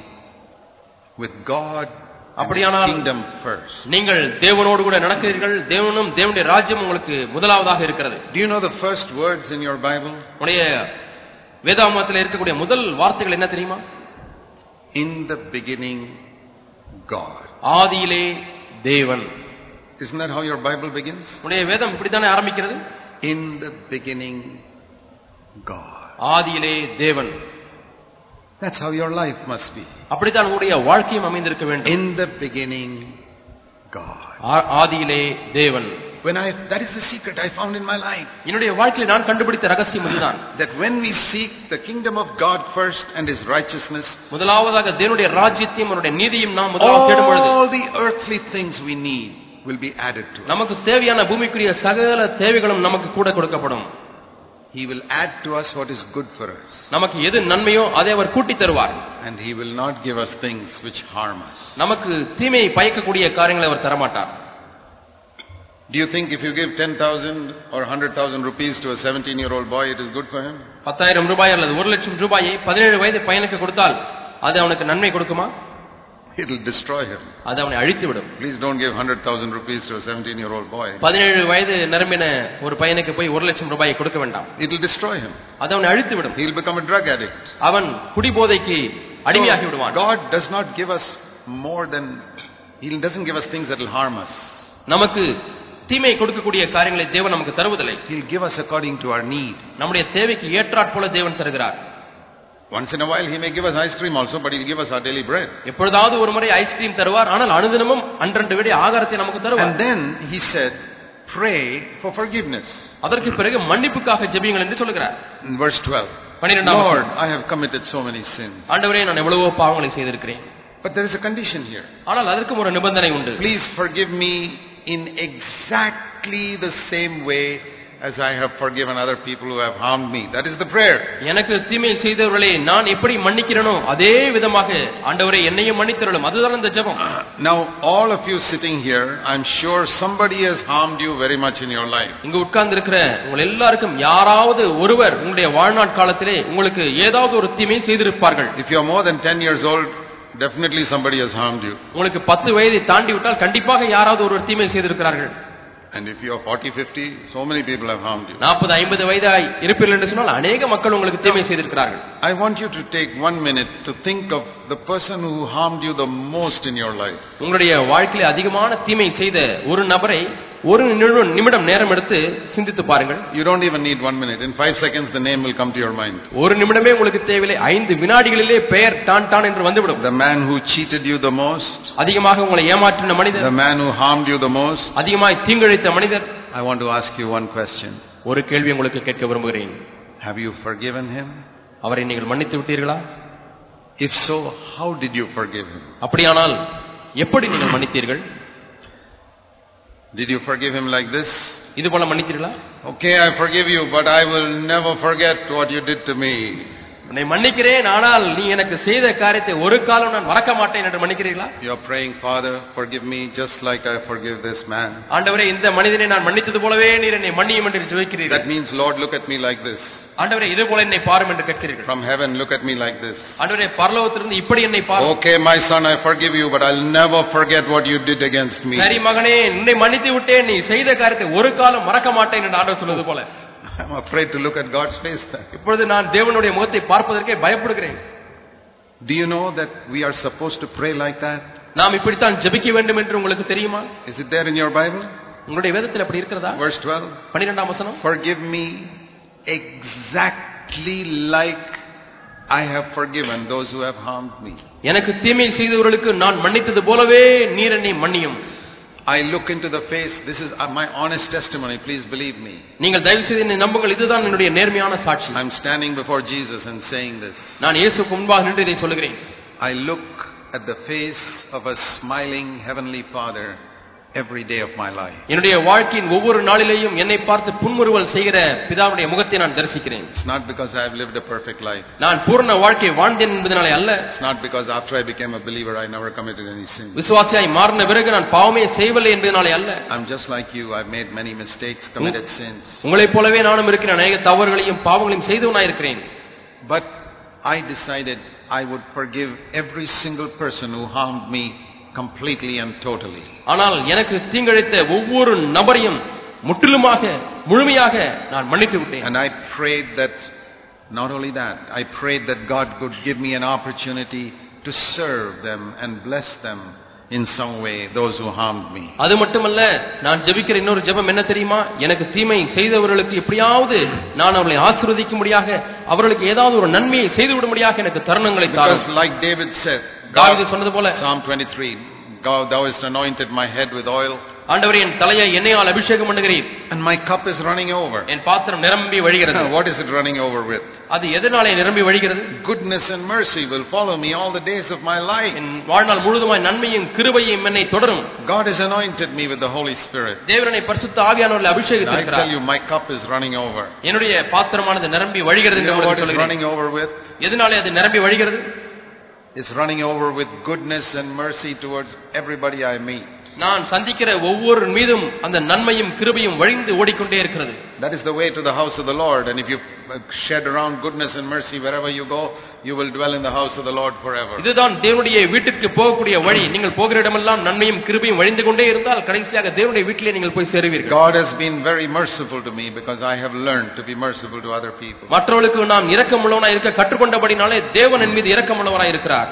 with God. அப்படியானால் kingdom first. நீங்கள் தேவனோடு கூட நடக்கிறீர்கள். தேவனும் தேவனுடைய ராஜ்யம் உங்களுக்கு முதலாவதாக இருக்கிறது. Do you know the first words in your Bible? உடைய வேதாகமத்தில் இருக்கக்கூடிய முதல் வார்த்தைகள் என்ன தெரியுமா? In the beginning, God. ஆதியிலே தேவன். Isn't that how your Bible begins? உடைய வேதம் இப்படித்தானே ஆரம்பிக்கிறது. In the beginning, God. ஆதியிலே தேவன். That's how your life must be. அப்படித்தான் உங்களுடைய வாழ்க்கையும் அமைந்திருக்க வேண்டும். In the beginning, God. ஆதியிலே தேவன். When I, that is the secret I found in my life. என்னுடைய வாழ்க்கையில் நான் கண்டுபிடித்த ரகசியம் இதுதான். That when we seek the kingdom of God first and His righteousness, முதலாவதாக தேவனுடைய ராஜ்யத்தையும் அவருடைய நீதியையும் நாம் முதலாவது தேடும் பொழுது, all the earthly things we need will be added to us. நமக்கு தேவையான பூமிக்குரிய சகல தேவைகளும் நமக்கு கூட கொடுக்கப்படும். He will add to us what is good for us. நமக்கு எது நன்மையோ அதை அவர் கூட்டி தருவார். And He will not give us things which harm us. நமக்கு தீமையை பயக்கக்கூடிய காரியங்களை அவர் தர மாட்டார். Do you think if you give ten thousand or one hundred thousand rupees to a seventeen year old boy, it is good for him? பத்தாயிரம் ரூபாய் அல்லது ஒரு லட்சம் ரூபாயை பதினேழு வயது பையனுக்கு கொடுத்தால் அது அவனுக்கு நன்மை கொடுக்குமா? It will destroy him. அது அவனை அழித்து விடும். Please don't give one hundred thousand rupees to a seventeen year old boy. பதினேழு வயது நிரம்பின ஒரு பையனுக்கு போய் ஒரு லட்சம் ரூபாயை கொடுக்க வேண்டாம். It will destroy him. அது அவனை அழித்து விடும். He will become a drug addict. அவன் குடிபோதைக்கு அடிமையாகி விடுவான். God does not give us more than, He doesn't give us things that will harm us. நமக்கு தீமை கொடுக்கக்கூடிய காரியங்களை தேவன் நமக்கு தருவதில்லை. He will give us according to our need. நம்முடைய தேவைக்கு ஏற்றாற் போல தேவன் தருகிறார். Once in a while He may give us ice cream also, but He will give us our daily bread. எப்பொழுதாவது ஒரு முறை ஐஸ்கிரீம் தருவார், ஆனால் அனுதினமும் அன்றண்டு விட ஆகாரத்தை நமக்கு தருவார். And then He said, pray for forgiveness. அதற்கு பிறகு மன்னிப்புக்காக ஜெபியுங்கள் என்று சொல்கிறார். In verse twelve, பன்னிரண்டாம் Lord, I have committed so many sins. ஆண்டவரே, நான் எவ்வளவோ பாவங்களை செய்திருக்கிறேன். But there is a condition here. ஆனால் அதற்கும் ஒரு நிபந்தனை உண்டு. Please forgive me in exactly the same way as I have forgiven other people who have harmed me. That is the prayer. எனக்கு தீமை செய்தவர்களே நான் எப்படி மன்னிக்கிறேனோ அதே விதமாக ஆண்டவரே என்னையும் மன்னித்தருளும். அதுதான் அந்த ஜெபம். Now all of you sitting here, I'm sure somebody has harmed you very much in your life. இங்கு உட்கார்ந்து இருக்கிற உங்கள் எல்லாருக்கும் யாராவது ஒருவர் உங்களுடைய வாழ்நாள் காலத்திலே உங்களுக்கு ஏதாவது ஒரு தீமை செய்திருப்பார்கள். If you are more than ten years old, definitely somebody has harmed you. உங்களுக்கு பத்து வயதை தாண்டி விட்டால் கண்டிப்பாக யாராவது ஒரு தீமை செய்திருக்கிறார்கள். And if you are forty, fifty, so many people have harmed you. நாற்பது ஐம்பது வயதாய் இருப்பீர்கள் என்று சொன்னால் அநேக மக்கள் உங்களுக்கு தீமை செய்திருக்கிறார்கள். I want you to take one minute to think of the person who harmed you the most in your life. உங்களுடைய வாழ்க்கையில் அதிகமான தீமை செய்த ஒரு நபரை ஒரு நிமிடம் நேரம் எடுத்து சிந்தித்து பாருங்கள். You don't even need one minute. In five seconds the name will come to your mind. ஒரு நிமிடமே உங்களுக்கு தேவையில்லை. ஐந்து வினாடிகளிலே பெயர் டான் டான் என்று வந்துவிடும். The man who cheated you the most. அதிகமாக உங்களை ஏமாற்றின மனிதர். The man who harmed you the most. அதிகமாய் தீங்கிழைத்த மனிதர். I want to ask you one question. ஒரு கேள்வி உங்களுக்கு கேட்க விரும்புகிறேன். Have you forgiven him? அவரை நீங்கள் மன்னித்து விட்டீர்களா? If so, how did you forgive him? அப்படியானால் எப்படி நீங்கள் மன்னித்தீர்கள்? Did you forgive him like this? இது போல மன்னித்தீர்களா? Okay, I forgive you, but I will never forget what you did to me. உன்னை மன்னிக்கிறேன், ஆனால் நீ எனக்கு செய்த காரியத்தை ஒரு காலம் நான் மறக்க மாட்டேன் என்று மன்னிக்கிறீர்களா? You are praying, Father, forgive me just like I forgive this man. ஆண்டவரே இந்த மனிதனை நான் மன்னித்தது போலவே நீர் என்னை மன்னியும் என்று ஜெபிக்கிறீர்கள். That means, Lord, look at me like this. ஆண்டவரே இது போல என்னை பாரும் என்று கேட்கிறீர்கள். From heaven, look at me like this. ஆண்டவரே பரலோகத்திலிருந்து இப்படி என்னை பாரும். Okay, my son, I forgive you, but I'll never forget what you did against me. சரி மகனே, உன்னை மன்னித்து விட்டேன், நீ செய்த காரியத்தை ஒரு காலம் மறக்க மாட்டேன் என்று ஆண்டவர் சொல்வது போல. I'm afraid to look at God's face. இப்பொழுது நான் தேவனுடைய முகத்தை பார்ப்பதற்கே பயப்படுகிறேன். Do you know that we are supposed to pray like that? நாம் இப்படித்தான் ஜெபிக்க வேண்டும் என்று உங்களுக்கு தெரியுமா? Is it there in your Bible? உங்களுடைய வேதத்தில் அப்படி இருக்கிறதா? Verse twelve. பன்னிரண்டாம் வசனம். Forgive me exactly like I have forgiven those who have harmed me. எனக்கு தீமை செய்தவர்களுக்கு நான் மன்னித்தது போலவே நீர் என்னை மன்னியும். I look into the face. This is my honest testimony. Please believe me. நீங்கள் தயவு செய்து என்னை நம்புங்கள். இதுதான் என்னுடைய நேர்மையான சாட்சி. I'm standing before Jesus and saying this. நான் இயேசுவுக்கு முன்பாக நின்று இதை சொல்கிறேன். I look at the face of a smiling heavenly Father every day of my life. என்னுடைய வாழ்க்கையின் ஒவ்வொரு நாளிலேயும் என்னை பார்த்து புன்முறுவல் செய்கிற பிதாவுடைய முகத்தை நான் தரிசிக்கிறேன். It's not because I have lived a perfect life. நான் பூரண வாழ்க்கை வாழ்ந்தேன் என்பதனாலே அல்ல. It's not because after I became a believer I never committed any sin. விசுவாசியாய் மாறின பிறகு நான் பாவமே செய்யவில்லை என்பதனாலே அல்ல. I'm just like you. I've made many mistakes, committed sins. உங்களைப் போலவே நானும் இருக்கிறேன். அநேக தவறுகளையும் பாவங்களையும் செய்தவனாய் இருக்கிறேன். But I decided I would forgive every single person who harmed me completely and totally. ஆனால் எனக்கு தீங்கிழைத்த ஒவ்வொரு நபரையும் முற்றிலுமாக முழுமையாக நான் மன்னித்து விட்டேன். And I prayed that, not only that, I prayed that God could give me an opportunity to serve them and bless them in some way, those who harmed me. அது மட்டுமல்ல, நான் ஜெபிக்கிற இன்னொரு ஜெபம் என்ன தெரியுமா? எனக்கு தீமை செய்தவர்களுக்கு எப்படியாவது நான் அவர்களை ஆசீர்வதிக்கும்படியாக, அவர்களுக்கு ஏதாவது ஒரு நன்மையை செய்து விடும்படியாக எனக்கு தருணங்களை தாரும். Because like David said, தாவீது சொன்னது போல, Psalm twenty-three, God, thou hast anointed my head with oil. ஆண்டவரே என் தலையை எண்ணெயால் அபிஷேகம் பண்ணுகிறீர். And my cup is running over. என் பாத்திரம் நிரம்பி வழிகிறது. What is it running over with? அது எதனாலே நிரம்பி வழிகிறது? Goodness and mercy will follow me all the days of my life. என் வாழ்நாள் முழுவதுமாய் நன்மையும் கிருபையும் என்னை தொடரும். God has anointed me with the Holy Spirit. தேவனை பரிசுத்த ஆவியானவரால் அபிஷேகித்திருக்கிறார். I tell you, my cup is running over. என்னுடைய பாத்திரமானது நிரம்பி வழிகிறது என்று உங்களுக்கு சொல்கிறேன். What is running over with? எதனாலே அது நிரம்பி வழிகிறது? It's running over with goodness and mercy towards everybody I meet. நான் சந்திக்கிற ஒவ்வொரு மீதும் அந்த நன்மையும் கிருபையும் வழிந்து ஓடிக்கொண்டே இருக்கிறது. That is the way to the house of the Lord, and if you shed around goodness and mercy wherever you go, you will dwell in the house of the Lord forever. இதுதான் தேவனுடைய வீட்டுக்கு போகக்கூடிய வழி. நீங்கள் போகிற இடமெல்லாம் நன்மையும் கிருபையும் வழிந்து கொண்டே இருந்தால் கடைசியாக தேவனுடைய வீட்டிலே நீங்கள் போய் சேருவீர்கள். God has been very merciful to me because I have learned to be merciful to other people. மற்றவர்களுக்கு நாம் இரக்கமுள்ளவனாய் இருக்க கற்றுக்கொண்டபடினாலே தேவன் என் மீது இரக்கமுள்ளவராய் இருக்கிறார்.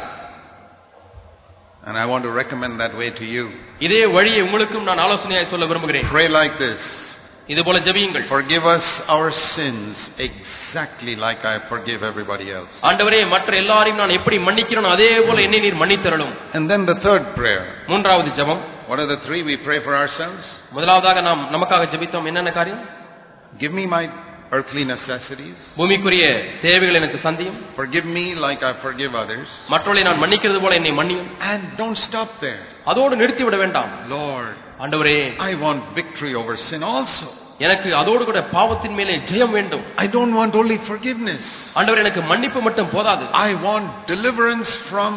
And I want to recommend that way to you. இதே வழியை உங்களுக்கும் நான் ஆலோசனையாய் சொல்ல விரும்புகிறேன். Pray like this. இது போல ஜெபியுங்கள். Forgive us our sins exactly like I forgive everybody else. ஆண்டவரே மற்ற எல்லாரையும் நான் எப்படி மன்னிக்கிறேனோ அதே போல என்னை நீர் மன்னித்தருளும். And then the third prayer. மூன்றாவது ஜெபம். What are the three we pray for ourselves? முதலாவதாக நாம் நமக்காக ஜெபித்தோம். என்னென்ன காரியம்? Give me my earthly necessities. பூமிக்குரிய தேவைகள் எனக்கு சந்தியும். Forgive me like I forgive others. மற்றவர்களை நான் மன்னிக்கிறது போல என்னை மன்னியும். And don't stop there. அதோடு நிறுத்தி விட வேண்டாம். Lord, ஆண்டவரே, I want victory over sin also. எனக்கு அதோடு கூட பாவத்தின் மேலே ஜெயம் வேண்டும். I don't want only forgiveness. ஆண்டவரே, எனக்கு மன்னிப்பு மட்டும் போதாது. I want deliverance from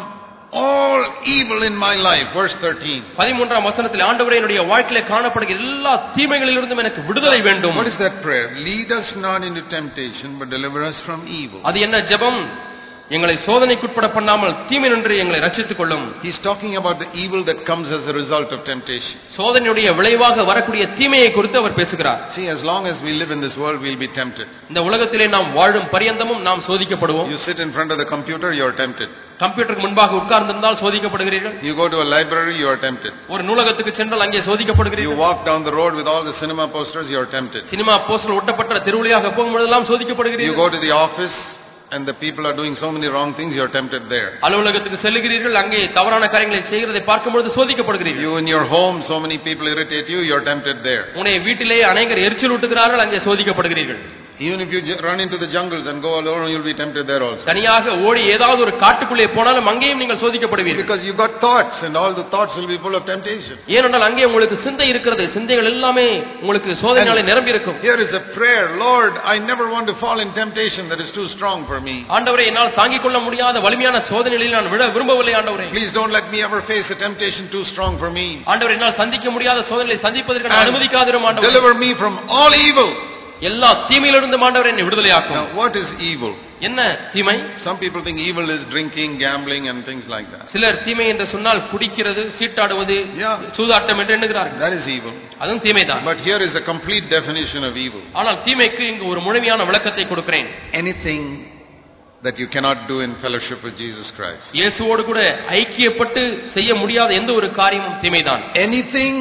all evil in my life. Verse thirteen. பதிமூன்றாம் வசனத்தில் ஆண்டவரே, என்னுடைய வாழ்க்கையிலே காணப்படுகிற எல்லா தீமைகளிலிருந்தும் எனக்கு விடுதலை வேண்டும். What is that prayer? Lead us not into temptation, but deliver us from evil. அது என்ன ஜெபம்? எங்களை சோதனைக்குட்பட பண்ணாமல் தீமை நின்று எங்களை ரட்சித்துக் கொள்ளும். He's talking about the evil that comes as a result of temptation. சோதனையுடைய விளைவாக வரக்கூடிய தீமையை குறித்து அவர் பேசுகிறார். See, as long as we live in this world, we'll be tempted. இந்த உலகத்திலே நாம் வாழும் பரியந்தமும் நாம் சோதிக்கப்படுவோம். You sit in front of the computer, you're tempted. கம்ப்யூட்டருக்கு முன்பாக உட்கார்ந்திருந்தால் சோதிக்கப்படுகிறீர்கள். You go to a library, you are tempted. ஒரு நூலகத்துக்கு சென்றால் அங்கே சோதிக்கப்படுகிறீர்கள். You walk down the road with all the cinema posters, you are tempted. Cinema poster ஒட்டப்பட்ட தெருவழியாக போகும்போதெல்லாம் சோதிக்கப்படுகிறீர்கள். You go to the office and the people are doing so many wrong things, you are tempted there. அலுவலகத்துக்கு செல்லுகிறீர்கள், அங்கே தவறான காரியங்களை செய்கிறதை பார்க்கும்போது சோதிக்கப்படுகிறீர்கள். You in your home, so many people irritate you, you are tempted there. உன்னுடைய வீட்டிலே அநேகர் எரிச்சல் ஊட்டுகிறார்கள், அங்கே சோதிக்கப்படுகிறீர்கள். Even if you run into the jungles and go alone, you'll be tempted there also. தனியாக ஓடி ஏதாவது ஒரு காட்டுக்குள்ளே போனாலும் அங்கேயும் நீங்கள் சோதிக்கப்படுவீர்கள். Because you got thoughts and all the thoughts will be full of temptation. ஏனென்றால் அங்கே உங்களுக்கு சிந்தை இருக்கிறது, சிந்தைகள் எல்லாமே உங்களுக்கு சோதனையாலே நிரம்பி இருக்கும். Here is a prayer, Lord, I never want to fall in temptation that is too strong for me. ஆண்டவரே, என்னால் தாங்கிக் கொள்ள முடியாத வலிமையான சோதனைகளில் நான் விட விரும்பவில்லை ஆண்டவரே. Please don't let me ever face a temptation too strong for me. ஆண்டவரே, என்னால் சந்திக்க முடியாத சோதனைகளை சந்திப்பதற்கு நான் அனுமதிக்காதிரும் ஆண்டவரே. Deliver me from all evil. எல்லா தீமையிலிருந்து ஆண்டவரே என்னை விடுதலையாக்கும். Now what is evil? என்ன தீமை? Some people think evil is drinking, gambling and things like that. சிலர் தீமை என்று சொன்னால் குடிக்கிறது, சீட்டாடுவது, சூதாட்டம் என்று எண்ணுகிறார்கள். That is evil. அதுவும் தீமைதான். But here is a complete definition of evil. ஆனால் தீமைக்கு இங்கு ஒரு முழுமையான விளக்கத்தை கொடுக்கிறேன். Anything that you cannot do in fellowship with Jesus Christ. இயேசுவோடு கூட ஐக்கியப்பட்டு செய்ய முடியாத எந்த ஒரு காரியமும் தீமைதான். Anything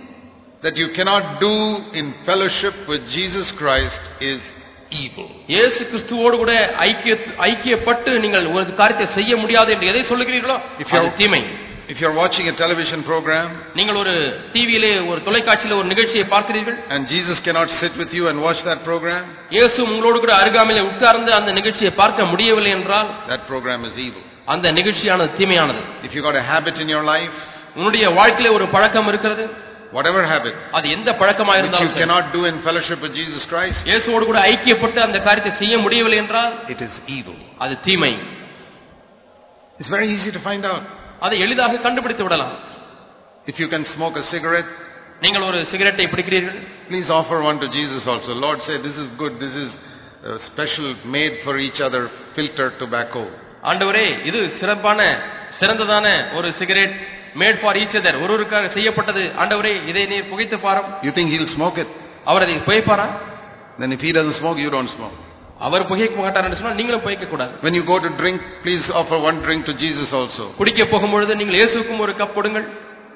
that you cannot do in fellowship with Jesus Christ is evil. இயேசு கிறிஸ்துவோடு கூட ஐக்கிய ஐக்கியப்பட்டு நீங்கள் ஒரு காரியத்தை செய்ய முடியாது என்று எதை சொல்லுகிறீர்களோ அது தீமை. If you are watching a television program, நீங்கள் ஒரு டிவியிலே ஒரு தொலைக்காட்சியிலே ஒரு நிகழ்ச்சியை பார்க்கிறீர்கள், and Jesus cannot sit with you and watch that program, இயேசு உங்களோடு கூட அருகாமையிலே உட்கார்ந்து அந்த நிகழ்ச்சியை பார்க்க முடியவில்லை என்றால் that program is evil. அந்த நிகழ்ச்சியானது தீமையானது. If you got a habit in your life, உன்னுடைய வாழ்க்கையிலே ஒரு பழக்கம் இருக்கிறது, whatever habit, அது எந்த பழக்கமாக இருந்தாலும் you cannot do in fellowship with Jesus Christ, இயேசுவோடு கூட ஐக்கியப்பட்டு அந்த காரியத்தை செய்ய முடியவில்லை என்றால் it is evil. அது தீமை. It's very easy to find out. அதை எளிதாக கண்டுபிடித்து விடலாம். If you can smoke a cigarette, நீங்கள் ஒரு சிகரெட்டை பிடிக்கிறீர்கள், please offer one to Jesus also. Lord, say this is good, this is a special made for each other filtered tobacco. ஆண்டவரே, இது சிறப்பான சிறந்ததான ஒரு cigarette, made for each other, ஒருவருக்காக செய்யப்பட்டது. ஆண்டவரே, இதை நீர் புகைத்து பாரும். You think he'll smoke it? அவர் அதை புகைப்பாரா? Then if he doesn't smoke, you don't smoke. அவர் புகைக்க மாட்டார் என்று சொன்னால் நீங்களும் புகைக்க கூடாது. When you go to drink, please offer one drink to Jesus also. குடிக்க போகும்பொழுது நீங்கள் இயேசுவுக்கும் ஒரு கப் கொடுங்கள்.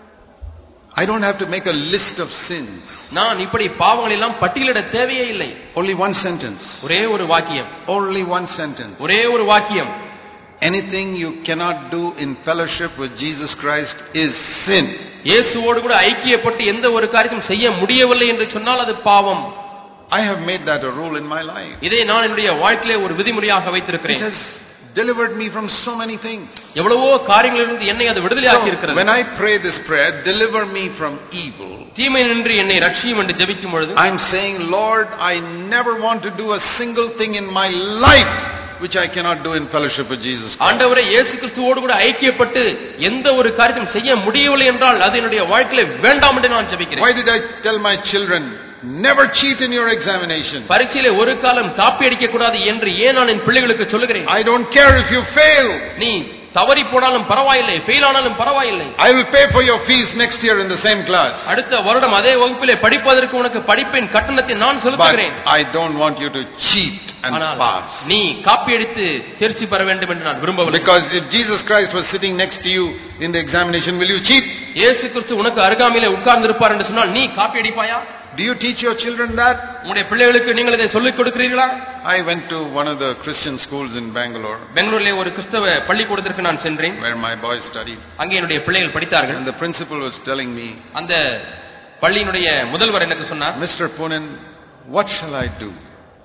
I don't have to make a list of sins. நான் இப்படி பாவங்கள் எல்லாம் பட்டியலிட தேவையே இல்லை. Only one sentence. ஒரே ஒரு வாக்கியம். Only one sentence. ஒரே ஒரு வாக்கியம். Anything you cannot do in fellowship with Jesus Christ is sin. இயேசுவோடு கூட ஐக்கியப்பட்டு எந்த ஒரு காரியத்தையும் செய்ய முடியவில்லை என்று சொன்னால் அது பாவம். I have made that a rule in my life. இதை நான் என்னுடைய வாழ்க்கையிலே ஒரு விதிமுறையாக வைத்திருக்கிறேன். It has delivered me from so many things. எவ்வளவோ காரியங்களிலிருந்து என்னை அது விடுதலையாக்கி இருக்கிறது. When I pray this prayer, deliver me from evil, தீமை நின்று என்னை ரட்சியும் என்று ஜெபிக்கும் பொழுது I am saying, Lord, I never want to do a single thing in my life which I cannot do in fellowship with Jesus Christ. ஆண்டவரே, இயேசு கிறிஸ்துவோடு கூட ஐக்கியப்பட்டு எந்த ஒரு காரியத்தையும் செய்ய முடியவில்லை என்றால் அது என்னுடைய வாழ்க்கையிலே வேண்டாம் என்று நான் ஜெபிக்கிறேன். Why did I tell my children, never cheat in your examination? பரீட்சையிலே ஒரு காலம் காப்பி அடிக்க கூடாது என்று ஏன் நான் என் பிள்ளைகளுக்கு சொல்லுகிறேன்? I don't care if you fail. நீ தவறி போனாலும் பரவாயில்லை, ஃபெயில் ஆனாலும் பரவாயில்லை. I will pay for your fees next year in the same class. அடுத்த வருடம் அதே வகுப்பிலே படிப்பதற்கு உனக்கு படிப்பின் கட்டணத்தை நான் செலுத்துகிறேன். But I don't want you to cheat and pass. நீ காப்பி அடித்து தேர்ச்சி பெற வேண்டும் என்று நான் விரும்பவில்லை. Because if Jesus Christ was sitting next to you in the examination, will you cheat? இயேசு கிறிஸ்து உனக்கு அருகாமையிலே உட்கார்ந்து இருப்பார் என்று சொன்னால் நீ காப்பி அடிப்பாயா? Do you teach your children that? உங்களுடைய பிள்ளைகளுக்கு நீங்கள் இதை சொல்லிக் கொடுக்கிறீர்களா? I went to one of the Christian schools in Bangalore. பெங்களூரிலே ஒரு கிறிஸ்தவ பள்ளிக்கூடத்திற்கு நான் சென்றேன். Where my boys studied. அங்கே என்னுடைய பிள்ளைகள் படித்தார்கள். And the principal was telling me, அந்த பள்ளியினுடைய முதல்வர் எனக்கு சொன்னார், Mister Punan, what shall I do?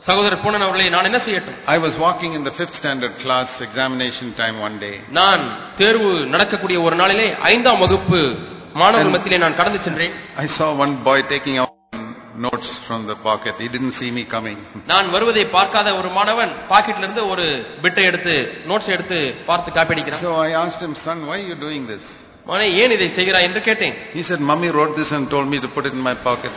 சகோதரர் பூனன் அவர்களே, நான் என்ன செய்யட்டும்? I was walking in the fifth standard class examination time one day. நான் தேர்வு நடக்கக்கூடிய ஒரு நாளிலே ஐந்தாம் வகுப்பு மாணவர் மத்தியிலே நான் கடந்து சென்றேன். I saw one boy taking out notes from the pocket. He didn't see me coming. நான் வருவதை பார்க்காத ஒரு மாணவன் பாக்கெட்ல இருந்து ஒரு பிட்டை எடுத்து நோட்ஸ் எடுத்து பார்த்து காப்பி அடிக்கிறான். So I asked him, son, why are you doing this? மகனே, ஏன் இதை செய்கிறாய் என்று கேட்டேன். He said, Mummy wrote this and told me to put it in my pocket.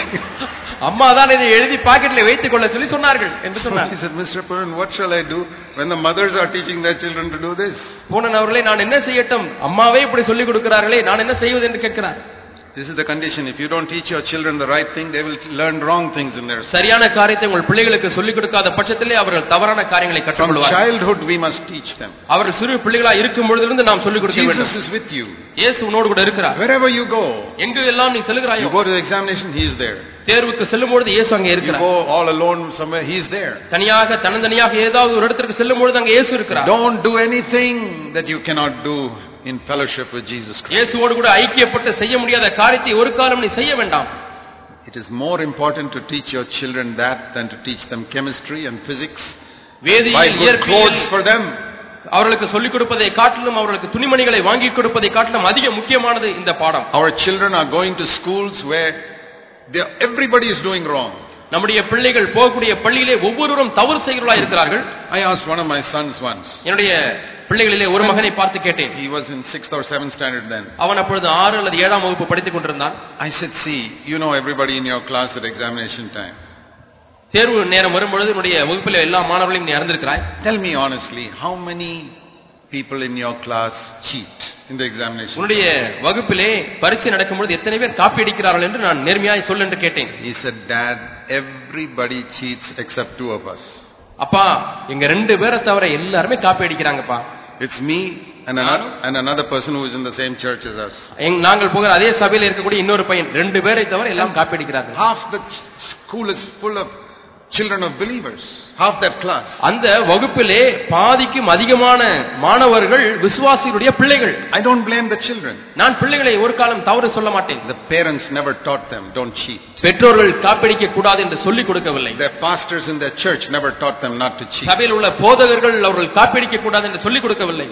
அம்மா தான் இதை எழுதி பாக்கெட்ல வைத்துக் கொள்ள சொல்லி சொன்னார்கள் என்று சொன்னார். He said, Mister Puran, what shall I do when the mothers are teaching their children to do this? பூனன் அவர்களே, நான் என்ன செய்யட்டும்? அம்மாவே இப்படி சொல்லிக் கொடுக்கிறார்களே, நான் என்ன செய்வது என்று கேட்கிறார். This is the condition. If you don't teach your children the right thing, they will learn wrong things in their life. சரியான காரியத்தை உங்கள் பிள்ளைகளுக்கு சொல்லிக் கொடுக்காத பட்சத்திலே அவர்கள் தவறான காரியங்களை From கற்றுக்கொள்வார்கள். childhood we must teach them. அவர்கள் சிறு பிள்ளைகளாக இருக்கும் பொழுதிலிருந்து நாம் சொல்லிக் கொடுக்க வேண்டும். Jesus is with you. இயேசு உன்னோடு கூட இருக்கிறார். Wherever you go, எங்கு எல்லாம் நீ செல்கிறாயோ, you go to the examination, he is there. தேர்வுக்கு செல்லும் பொழுது இயேசு அங்கே You இருக்கிறார். go all alone somewhere, he is there. தனியாக தன்னந்தனியாக ஏதாவது ஒரு இடத்திற்கு செல்லும் பொழுது அங்கே இயேசு இருக்கிறார். Don't do anything that you cannot do in fellowship with Jesus Christ. இயேசுவோடு கூட ஐக்கியப்பட்டு செய்ய முடியாத காரியத்தை ஒரு காலம் நீ செய்ய வேண்டாம். It is more important to teach your children that than to teach them chemistry and physics. Buy வேதியியல், good இயற்பியல் clothes for them. அவர்களுக்கு சொல்லிக் கொடுப்பதை காட்டிலும் அவர்களுக்கு துணிமணிகளை வாங்கி கொடுப்பதை காட்டிலும் அதிக முக்கியமானது இந்த பாடம். Our children are going to schools where they, everybody is doing wrong. நம்முடைய பிள்ளைகள் போகக்கூடிய பள்ளியிலே ஒவ்வொருவரும் தவறு செய்கிறவர்களாக இருக்கிறார்கள். I asked one of my sons once. என்னுடைய பிள்ளைகளிலே ஒரு மகனை பார்த்து கேட்டேன். He was in sixth or seventh standard then. அவன் அப்பொழுது ஆறு அல்லது ஏழாம் வகுப்பு படித்துக் கொண்டிருந்தான். I said, see, you know everybody in your class at examination time. தேர்வு நேரம் வரும்பொழுது என்னுடைய வகுப்பில் எல்லா மாணவர்களையும் நீ அறிந்திருக்கிறாய். Tell me honestly, how many people in your class cheat in the examination? உன்னுடைய வகுப்பிலே பரீட்சை நடக்கும்பொழுது எத்தனை பேர் காப்பி அடிக்கிறார்கள் என்று நான் நேர்மையாய் சொல் என்று கேட்டேன். He said, Dad, everybody cheats except two of us. அப்பா, எங்க ரெண்டு பேரை தவிர எல்லாருமே காப்பி அடிக்கிறாங்கப்பா. It's me and another, and another person who is in the same church as us. நாங்கள் போகிற அதே சபையில் இருக்கக்கூடிய இன்னொரு பையன், ரெண்டு பேரை தவிர எல்லாம் காப்பி அடிக்கிறார்கள். Half the school is full of children of believers. Half that class. அந்த வகுப்பிலே பாதிக்கும் அதிகமான மாணவர்கள் விசுவாசிகளுடைய பிள்ளைகள். I don't blame the children. நான் பிள்ளைகளை ஒரு காலம் தவறு சொல்ல மாட்டேன். The parents never taught them, don't cheat. பெற்றோர்கள் காப்பிடிக்க கூடாது என்று சொல்லிக் கொடுக்கவில்லை. The pastors in their church never taught them not to cheat. சபையில் உள்ள போதகர்கள் அவர்கள் காப்பிடிக்க கூடாது என்று சொல்லிக் கொடுக்கவில்லை.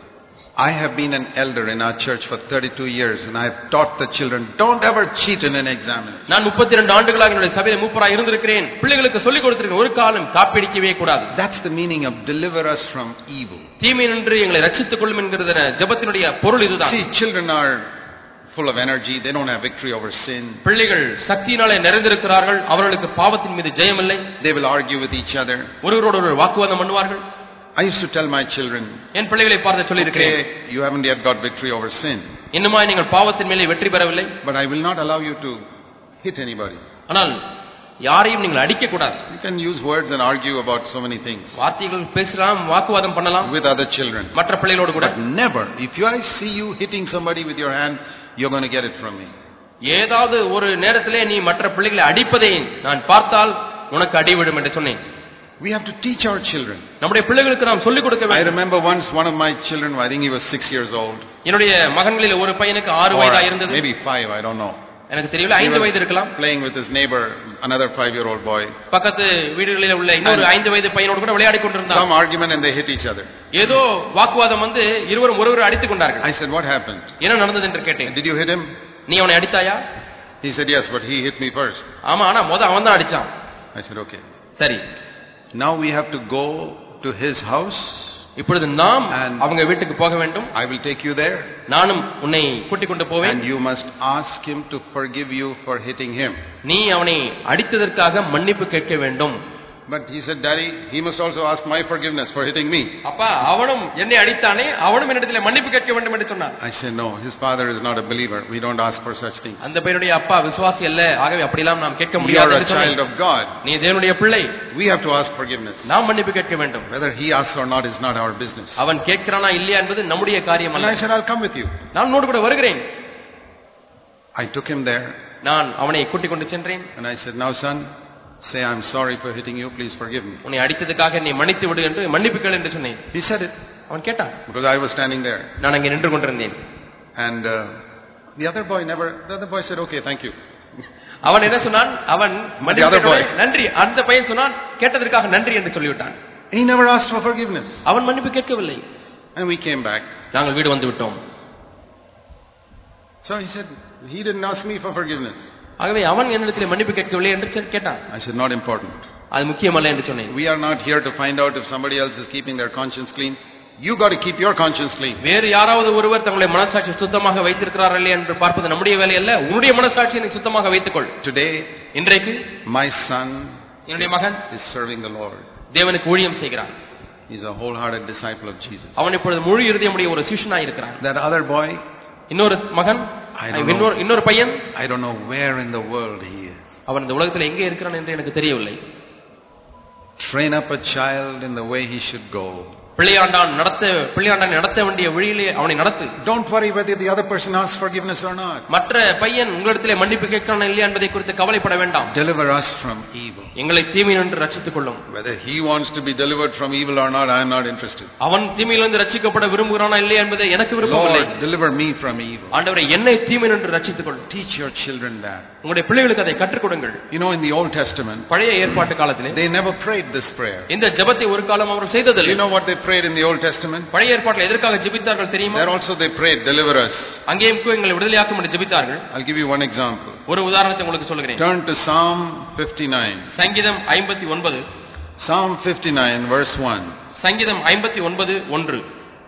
I have been an elder in our church for thirty-two years and I have taught the children, don't ever cheat in an examination. நான் முப்பத்தி இரண்டு ஆண்டுகளாக என்னுடைய சபையில் மூப்பராய் இருந்திருக்கிறேன். பிள்ளைகளுக்கு சொல்லிக் கொடுத்திருக்கிறேன், ஒரு காலம் காப்பிடிக்கவே கூடாது. That's the meaning of deliver us from evil. தீமையினின்று எங்களை ரட்சித்துக் கொள்ளும் என்கிற ஜெபத்தினுடைய பொருள் இதுதான். See, children are full of energy. They don't have victory over sin. பிள்ளைகள் சக்தியினாலே நிறைந்திருக்கிறார்கள். அவர்களுக்கு பாவத்தின் மீது ஜெயம் இல்லை. They will argue with each other. ஒருவரோடு ஒருவர் வாக்குவாதம் பண்ணுவார்கள். I used to tell my children, என் பிள்ளைகளை பார்த்து சொல்லி இருக்கிறேன், okay, you haven't yet got victory over sin. இன்னுமா நீங்கள் பாவத்தின் மேலே வெற்றி பெறவில்லை. But I will not allow you to hit anybody. ஆனால் யாரையும் நீங்கள் அடிக்க கூடாது. You can use words and argue about so many things. வார்த்தைகள் பேசலாம், வாக்குவாதம் பண்ணலாம் with other children. மற்ற பிள்ளைகளோடு கூட. But never, if I see you hitting somebody with your hand, you're going to get it from me. ஏதாவது ஒரு நேரத்திலே நீ மற்ற பிள்ளைகளை அடிப்பதை நான் பார்த்தால் உனக்கு அடிவிடும் என்று சொன்னேன். We have to teach our children. நம்முடைய பிள்ளைகளுக்கு நாம் சொல்லிக் கொடுக்க வேண்டும். I remember once one of my children, I think he was six years old. என்னுடைய மகன்களில் ஒரு பையனுக்கு ஆறு வயதா இருந்தது. Maybe five, I don't know. எனக்கு தெரியல, ஐந்து வயது இருக்கலாம். Playing with his neighbor, another five-year-old boy. பக்கத்து வீடுகளில் உள்ள இன்னொரு ஐந்து வயது பையனோடு கூட விளையாடி கொண்டிருந்தார். Some argument and they hit each other. ஏதோ வாக்குவாதம் வந்து இருவரும் ஒருவர் அடித்துக் கொண்டார்கள். I said, what happened? என்ன நடந்தது என்று கேட்டேன். Did you hit him? நீ அவனை அடித்தாயா? He said, yes, but he hit me first. ஆமா, ஆனா முத அவன் தான் அடிச்சான். I said, okay. சரி. Now we have to go to his house. இப்பொழுது நாம் அவங்க வீட்டுக்கு போக வேண்டும். I will take you there. நானும் உன்னை கூட்டிக் கொண்டு போவேன். And you must ask him to forgive you for hitting him. நீ அவனை அடித்ததற்காக மன்னிப்பு கேட்க வேண்டும். But he said, Daddy, he must also ask my forgiveness for hitting me. அப்பா, அவனும் என்னை அடித்தானே, அவனும் என்னிடத்தில் மன்னிப்பு கேட்க வேண்டும் என்று சொன்னார். I said, no, his father is not a believer. We don't ask for such things. அந்த பையனுடைய அப்பா விசுவாசி அல்ல, ஆகவே அப்படிலாம் நாம் கேட்க முடியாது. You are a child of God. நீ தேவனுடைய பிள்ளை. We have to ask forgiveness. நாம் மன்னிப்பு கேட்க வேண்டும். Whether he asks or not is not our business. அவன் கேட்கிறானா இல்லையா என்பது நம்முடைய காரியம் அல்ல. And I said, I'll come with you. நான் உன்னோடு கூட வருகிறேன். I took him there. நான் அவனை கூட்டிக் கொண்டு சென்றேன். And I said, now son, say I'm sorry for hitting you, please forgive me. உன்னை அடித்ததற்காக நீ மன்னித்து விடு என்று மன்னிப்பு கேள் என்று சொன்னேன். He said it. அவன் கேட்டான். Because I was standing there. நான் அங்கே நின்று கொண்டிருந்தேன். And uh, the other boy never, the other boy said, okay, thank you. அவன் என்ன சொன்னான்? அவன் நன்றி. அந்த பையன் சொன்னான், கேட்டதற்காக நன்றி என்று சொல்லிவிட்டான். He never asked for forgiveness. அவன் மன்னிப்பு கேட்கவில்லை. And we came back. நாங்கள் வீடு வந்து விட்டோம். So he said, he didn't ask me for forgiveness. ஆகவே அவன் என்னிடத்தில் மன்னிப்பு கேட்கவில்லை என்று கேட்டான். I said, not important. அது முக்கியமல்ல என்று சொன்னேன். We are not here to find out if somebody else is keeping their conscience clean. You got to keep your conscience clean. வேறு யாராவது ஒருவர் தங்களுடைய மனசாட்சி சுத்தமாக வைத்திருக்கிறார்கள் இல்லையா என்று பார்ப்பது நம்முடைய வேலை அல்ல. உன்னுடைய மனசாட்சியை நீ சுத்தமாக வைத்துக்கொள். Today, இன்றைக்கு my son என்னுடைய மகன் is serving the Lord. தேவனுக்கு ஊழியம் செய்கிறான். He is a wholehearted disciple of Jesus. அவன் இப்பொழுது முழு இருதயமுடைய ஒரு சீஷனாய் இருக்கிறான். That other boy, இன்னொரு மகன், இன்னொரு இன்னொரு பையன், I don't know where in the world he is. அவன் இந்த உலகத்தில் எங்கே இருக்கிறான் என்று எனக்கு தெரியவில்லை. Train up a child in the way he should go. பிள்ளையாண்டான் நடத்த பிள்ளையாண்டான் நடத்த வேண்டிய வழியிலே அவனை நடத்து. Don't worry whether the other person asks forgiveness or not. மற்ற பையன் உங்களிடத்திலே மன்னிப்பு கேட்கிறானா இல்லையா என்பதை குறித்து கவலைப்பட வேண்டாம். Deliver us from evil. எங்களை தீமையிலிருந்து ரட்சித்துக் கொள்ளும். Whether he wants to be delivered from evil or not, I am not interested. அவன் தீமையிலிருந்து ரட்சிக்கப்பட விரும்புகிறானா இல்லையா என்பதை எனக்கு விருப்பமில்லை. Lord, deliver me from evil. ஆண்டவரே என்னை தீமையிலிருந்து ரட்சித்துக் கொள்ளும். Teach your children that. உங்களுடைய பிள்ளைகளுக்கு அதை கற்றுக் கொடுங்கள். You know, in the Old Testament, பழைய ஏற்பாட்டு காலத்திலே they never prayed this prayer. இந்த ஜெபத்தை ஒரு காலம் அவர் செய்ததில்லை. You know what they prayed in the Old Testament? பழைய ஏற்பாட்டில் எதற்காக ஜெபித்தார்கள் தெரியுமா? There also they prayed, deliver us. அங்கேயும் எங்களை விடுதலையாக்கும் என்று ஜெபித்தார்கள். I'll give you one example. ஒரு உதாரணத்தை உங்களுக்கு சொல்கிறேன். Turn to Psalm fifty-nine. சங்கீதம் ஐம்பத்தி ஒன்பது. Psalm fifty-nine verse one. சங்கீதம் ஐம்பத்தி ஒன்பது ஒன்று.